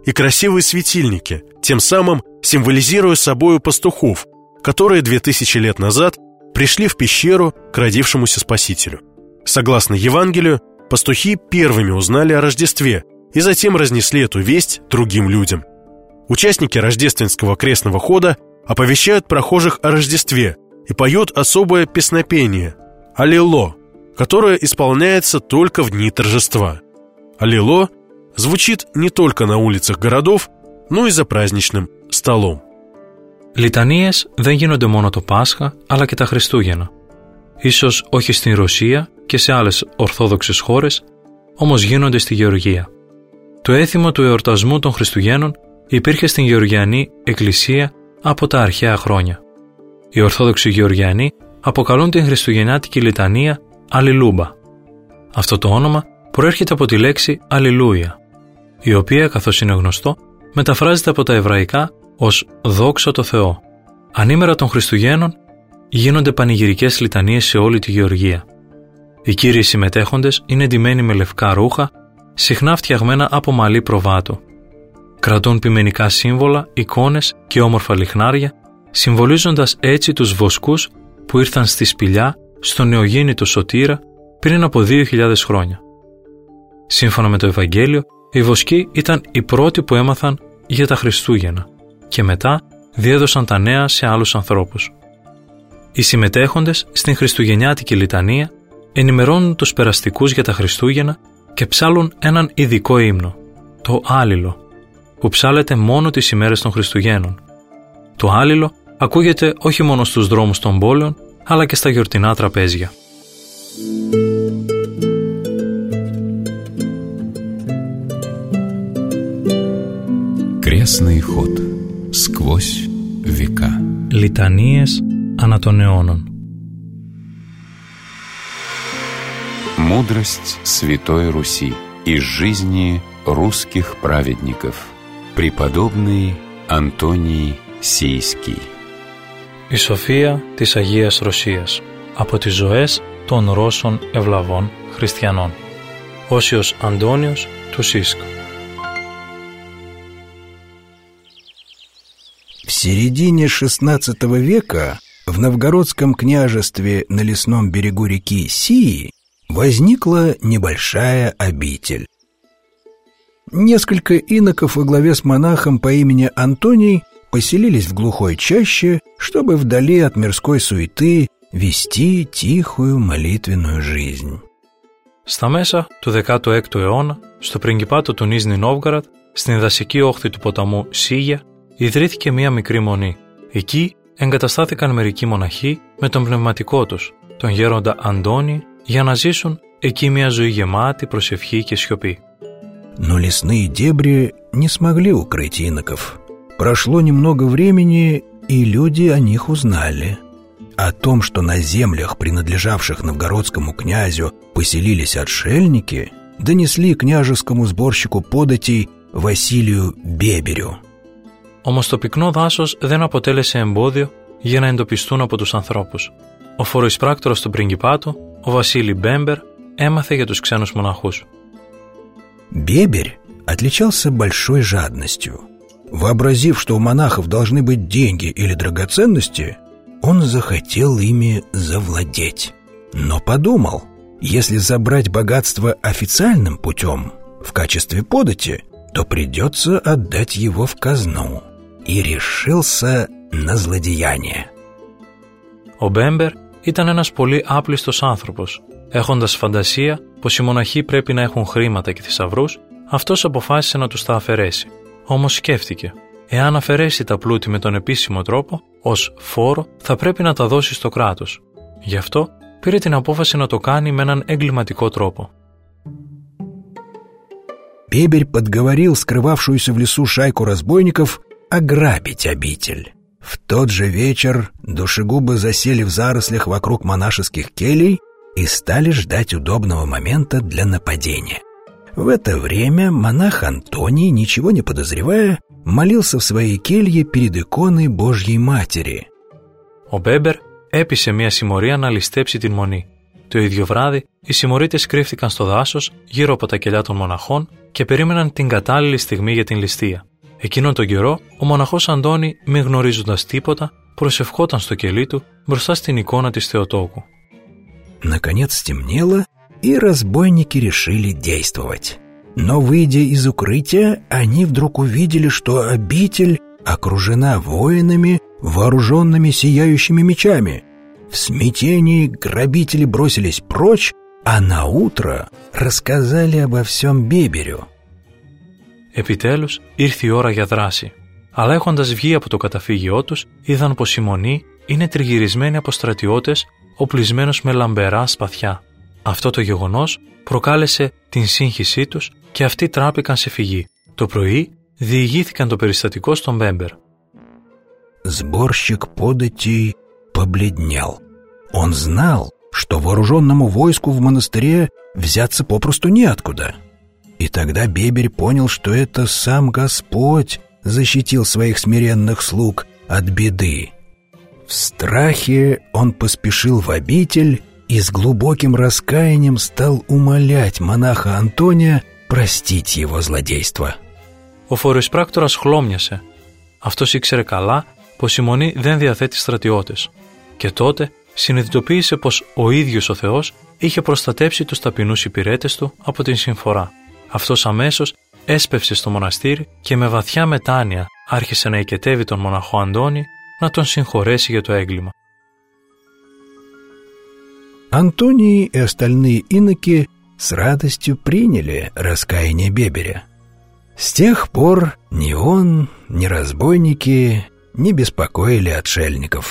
и красивые светильники, тем самым символизируя собою пастухов, которые 2000 лет назад пришли в пещеру к родившемуся Спасителю. Согласно Евангелию, пастухи первыми узнали о Рождестве и затем разнесли эту весть другим людям. Участники рождественского крестного хода оповещают прохожих о Рождестве и поют особое песнопение «Аллило», которое исполняется только в дни торжества. «Аллило» звучит не только на улицах городов, но и за праздничным στολом. Λιτανίες δεν γίνονται μόνο το Πάσχα, αλλά και τα Χριστούγεννα. Ίσως όχι στην Ρωσία και σε άλλες ορθόδοξες χώρες, όμως γίνονται στη Γεωργία. Το έθιμο του εορτασμού των Χριστουγέννων υπήρχε στην Γεωργιανή Εκκλησία από τα αρχαία χρόνια. Οι Ορθόδοξοι Γεωργιανοί αποκαλούν την χριστουγεννιάτικη λιτανία Αλληλούμπα. Αυτό το όνομα προέρχεται από τη λέξη Αλληλούια, η οποία, καθώς είναι γνωστό, μεταφράζεται από τα εβραϊκά ως «δόξα τω Θεώ». Ανήμερα των Χριστουγέννων γίνονται πανηγυρικές λιτανίες σε όλη τη Γεωργία. Οι κύριοι συμμετέχοντες είναι ντυμένοι με λευκά ρούχα, συχνά φτιαγμένα από μαλλί προβάτου. Κρατούν ποιμενικά σύμβολα, εικόνες και όμορφα λιχνάρια, συμβολίζοντας έτσι τους βοσκούς που ήρθαν στη σπηλιά στον νεογέννητο Σωτήρα πριν από 2.000 χρόνια. Σύμφωνα με το Ευαγγέλιο, οι βοσκοί ήταν οι πρώτοι που έμαθαν για τα Χριστούγεννα και μετά διέδωσαν τα νέα σε άλλους ανθρώπους. Οι συμμετέχοντες στην χριστουγεννιάτικη λιτανία ενημερώνουν τους περαστικούς για τα Χριστούγεννα και ψάλουν έναν ειδικό ύμνο, το Άλιλο, που ψάλεται μόνο τις ημέρες των Χριστουγέννων. Το Άλιλο ακούγεται όχι μόνο στους δρόμους των πόλεων, αλλά και στα γιορτινά τραπέζια. Крестный ход сквозь века. Λιτανίες ανά των αιώνων. Мудрость Святой Руси из жизни русских праведников. Преподобный Антоний Сийский. Η σοφία της Αγίας Ρωσίας από τις ζωές των Ρώσων ευλαβών χριστιανών. Όσιος Αντώνιος του Σίσκ. В середине XVI века в Новгородском княжестве на лесном берегу реки Сии возникла небольшая обитель. Несколько иноков во главе с монахом по имени Антоний поселились в глухой чаще, чтобы вдали от мирской суеты вести тихую молитвенную жизнь. Στα μέσα του 16ου αιώνα, στο πριγκιπάτο του Νίζνι Νόβγκαραντ, στην δασική όχθη του ποταμού Σίγια, ιδρύθηκε μία μικρή μονή. Εκεί εγκαταστάθηκαν μερικοί μοναχοί με τον πνευματικό τους, τον γέροντα Αντώνη, για να ζήσουν εκεί μια ζωή γεμάτη προσευχή και σιωπή. Но лесные дебри не смогли укрыть иноков. Прошло немного времени, и люди о них узнали. О том, что на землях, принадлежавших новгородскому князю, поселились отшельники, донесли княжескому сборщику податей Василию Беберю. Όμως το πυκνό δάσος δεν αποτέλεσε εμπόδιο για να εντοπιστούν από τους ανθρώπους. Ο φοροεισπράκτορας του πριγκιπάτου, ο Βασίλη Μπέμπερ, έμαθε για τους ξένους μοναχούς. Беберь отличался большой жадностью. Вообразив, что у монахов должны быть деньги или драгоценности, он захотел ими завладеть. Но подумал, если забрать богатство официальным путем, в качестве подати, то придется отдать его в казну. И решился на злодеяние. Ο Μπέμπερ ήταν ένας πολύ άπλιστος άνθρωπος. Έχοντας φαντασία πως οι μοναχοί πρέπει να έχουν χρήματα και θησαυρούς, αυτός αποφάσισε να τους τα αφαιρέσει. Όμως σκέφτηκε, εάν αφαιρέσει τα πλούτη με τον επίσημο τρόπο, ως φόρο θα πρέπει να τα δώσει στο κράτος. Γι' αυτό πήρε την απόφαση να το κάνει με έναν εγκληματικό τρόπο. Беберь подговорил скрывавшуюся в лесу шайку разбойников ограбить обитель. В тот же вечер душегубы засели в зарослях вокруг монашеских келей и стали ждать удобного момента для нападения. В это время монах Антоний, nичего не подозревая, молился в своей келье перед иконой Божьей Матери. Ο Μπέμπερ έπεισε μια συμμορία να ληστέψει την μονή. Το ίδιο βράδυ, οι συμμορίτες κρύφτηκαν στο δάσος γύρω από τα κελιά των μοναχών και περίμεναν την κατάλληλη στιγμή για την ληστεία. Εκείνον τον καιρό, ο μοναχός Αντώνη, μη γνωρίζοντας τίποτα, προσευχόταν στο κελί του μπροστά στην εικόνα της Θεοτόκου. Наконец стемнело, и разбойники решили действовать. Но, выйдя из укрытия, они вдруг увидели, что обитель окружена воинами, вооруженными сияющими мечами. В смятении грабители бросились прочь, а наутро рассказали обо всем Беберю. Επιτέλους ήρθε η ώρα για δράση. Αλλά έχοντας βγει από το καταφύγιό τους, είδαν πως η μονή είναι τριγυρισμένη από στρατιώτες οπλισμένους με λαμπερά σπαθιά. Αυτό το γεγονός προκάλεσε την σύγχυσή τους και αυτοί τράπηκαν σε φυγή. Το πρωί διηγήθηκαν το περιστατικό στον Μπέμπερ. Сборщик податей побледнел. Он знал, что вооруженному войску в монастыре взяться попросту неоткуда. И тогда Беберь понял, что это сам Господь защитил своих смиренных слуг от беды. В страхе он поспешил в обитель и с глубоким раскаянием стал умолять монаха Антония простить его zлодейство. Ο φοροεισπράκτορας χλώμιασε. Αυτός ήξερε καλά πως η μονή δεν διαθέτει στρατιώτες. Και τότε συνειδητοποίησε πως ο ίδιος ο Θεός είχε προστατέψει τους ταπεινούς υπηρέτες του από την συμφορά. Αυτός αμέσως έσπευσε στο μοναστήρι και με βαθιά μετάνοια άρχισε να οικετεύει τον μοναχό Αντώνη να τον συγχωρέσει για το έγκλημα. Антоний и остальные иноки с радостью приняли раскаяние Беберя. С тех пор ни он, ни разбойники не беспокоили отшельников.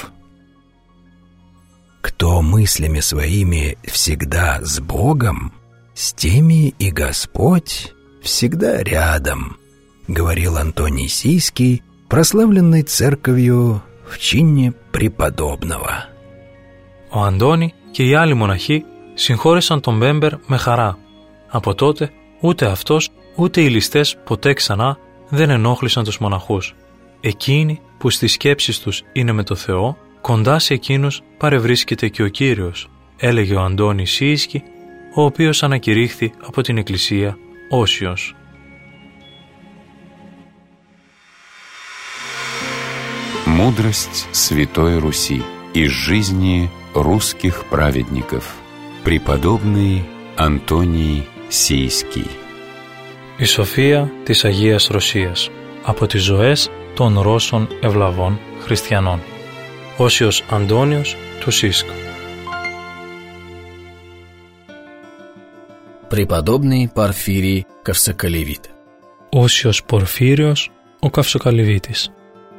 Кто мыслями своими всегда с Богом, с теми и Господь всегда рядом, говорил Антоний Сийский, прославленный церковью в чине преподобного. Ο Αντώνη και οι άλλοι μοναχοί συγχώρεσαν τον Μπέμπερ με χαρά. Από τότε ούτε αυτός ούτε οι ληστές ποτέ ξανά δεν ενόχλησαν τους μοναχούς. Εκείνοι που στις σκέψεις τους είναι με το Θεό, κοντά σε εκείνους παρευρίσκεται και ο Κύριος, έλεγε ο Αντώνης Σίσκι, ο οποίος ανακηρύχθη από την Εκκλησία όσιος. Мудрость Святой Руси из жизни русских праведников. Преподобный Антоний Сийский. Η σοφία της Αγίας Ρωσίας από τις ζωές των Ρώσων ευλαβών χριστιανών. Όσιος Αντώνιος του Σίσκου. Преподобный Порфирий Кавсоколевит. Όσιος Πορφύριος ο Καυσοκαλυβίτης.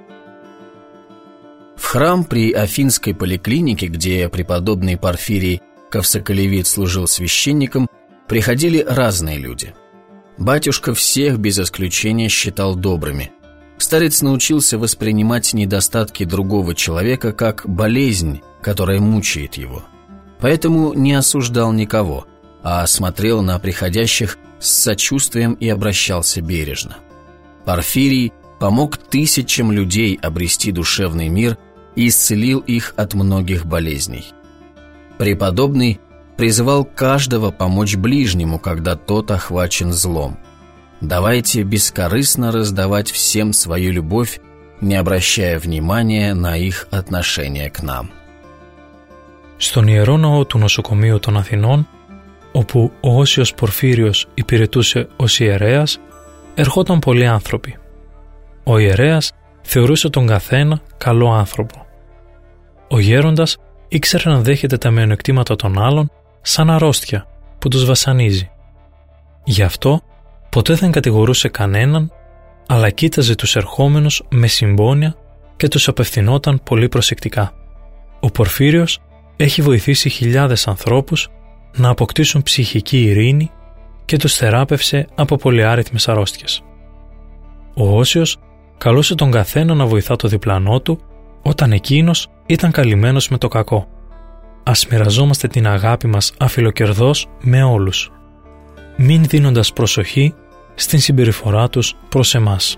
В храм при Афинской поликлинике, где преподобный Порфирий Кавсоколевит служил священником, приходили разные люди. Батюшка всех без исключения считал добрыми. Старец научился воспринимать недостатки другого человека как болезнь, которая мучает его. Поэтому не осуждал никого, а смотрел на приходящих с сочувствием и обращался бережно. Порфирий помог тысячам людей обрести душевный мир и исцелил их от многих болезней. Преподобный призывал каждого помочь ближнему, когда тот охвачен злом. Давайте бескорыстно раздавать всем свою любовь, не обращая внимания на их отношение к нам. Στον Ιερό Ναό του Νοσοκομείου των Αθηνών, όπου ο Όσιος Πορφύριος υπηρετούσε ως ιερέας, ερχόταν πολλοί άνθρωποι. Ο ιερέας θεωρούσε τον καθένα καλό άνθρωπο. Ο γέροντας ήξερε να δέχεται τα μειονεκτήματα των άλλων σαν αρρώστια που τους βασανίζει. Γι' αυτό ποτέ δεν κατηγορούσε κανέναν, αλλά κοίταζε τους ερχόμενους με συμπόνια και τους απευθυνόταν πολύ προσεκτικά. Ο Πορφύριος έχει βοηθήσει χιλιάδες ανθρώπους να αποκτήσουν ψυχική ειρήνη και τους θεράπευσε από πολυάριθμες αρρώστιες. Ο Όσιος καλούσε τον καθένα να βοηθά το διπλανό του όταν εκείνος ήταν καλυμμένος με το κακό. Ας μοιραζόμαστε την αγάπη μας αφιλοκερδώς με όλους, μην δίνοντας προσοχή στην συμπεριφορά τους προς εμάς.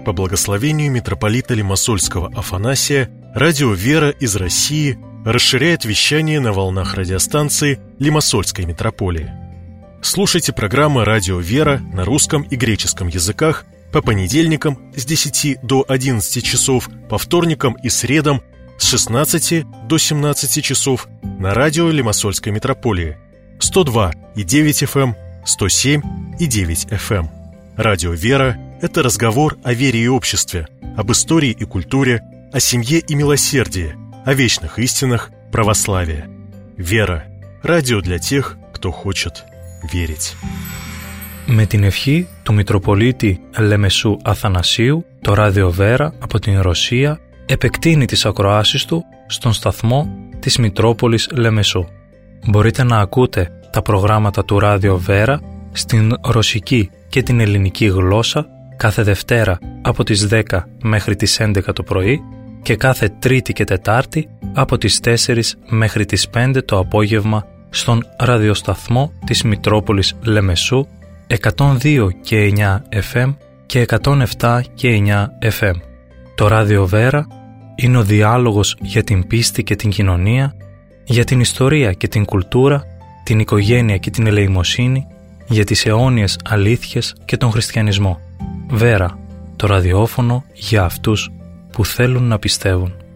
по благословению митрополита Лимассольского Афанасия, радио «Вера» из России расширяет вещание на волнах радиостанции Лимассольской митрополии. Слушайте программы «Радио «Вера» на русском и греческом языках по понедельникам с 10 до 11 часов, по вторникам и средам с 16 до 17 часов на радио Лимассольской митрополии 102,9 FM, 107,9 FM. Радио «Вера» — это разговор о вере и обществе, об истории и культуре, о семье и милосердии, о вечных истинах православия. «Вера» — радио для тех, кто хочет верить. Με την ευχή του Μητροπολίτη Λεμεσού Αθανασίου, το ράδιο Βέρα από την Ρωσία επεκτείνει τις ακροάσεις του στον σταθμό της Μητρόπολης Λεμεσού. Μπορείτε να ακούτε τα προγράμματα του ράδιο Βέρα στην ρωσική και την ελληνική γλώσσα κάθε Δευτέρα από τις 10 μέχρι τις 11 το πρωί και κάθε Τρίτη και Τετάρτη από τις 4 μέχρι τις 5 το απόγευμα στον ραδιοσταθμό της Μητρόπολης Λεμεσού 102 και 9 FM και 107 και 9 FM. Το ράδιο Βέρα είναι ο διάλογος για την πίστη και την κοινωνία, για την ιστορία και την κουλτούρα, την οικογένεια και την ελεημοσύνη, για τις αιώνιες αλήθειες και τον χριστιανισμό. Βέρα, το ραδιόφωνο για αυτούς που θέλουν να πιστεύουν.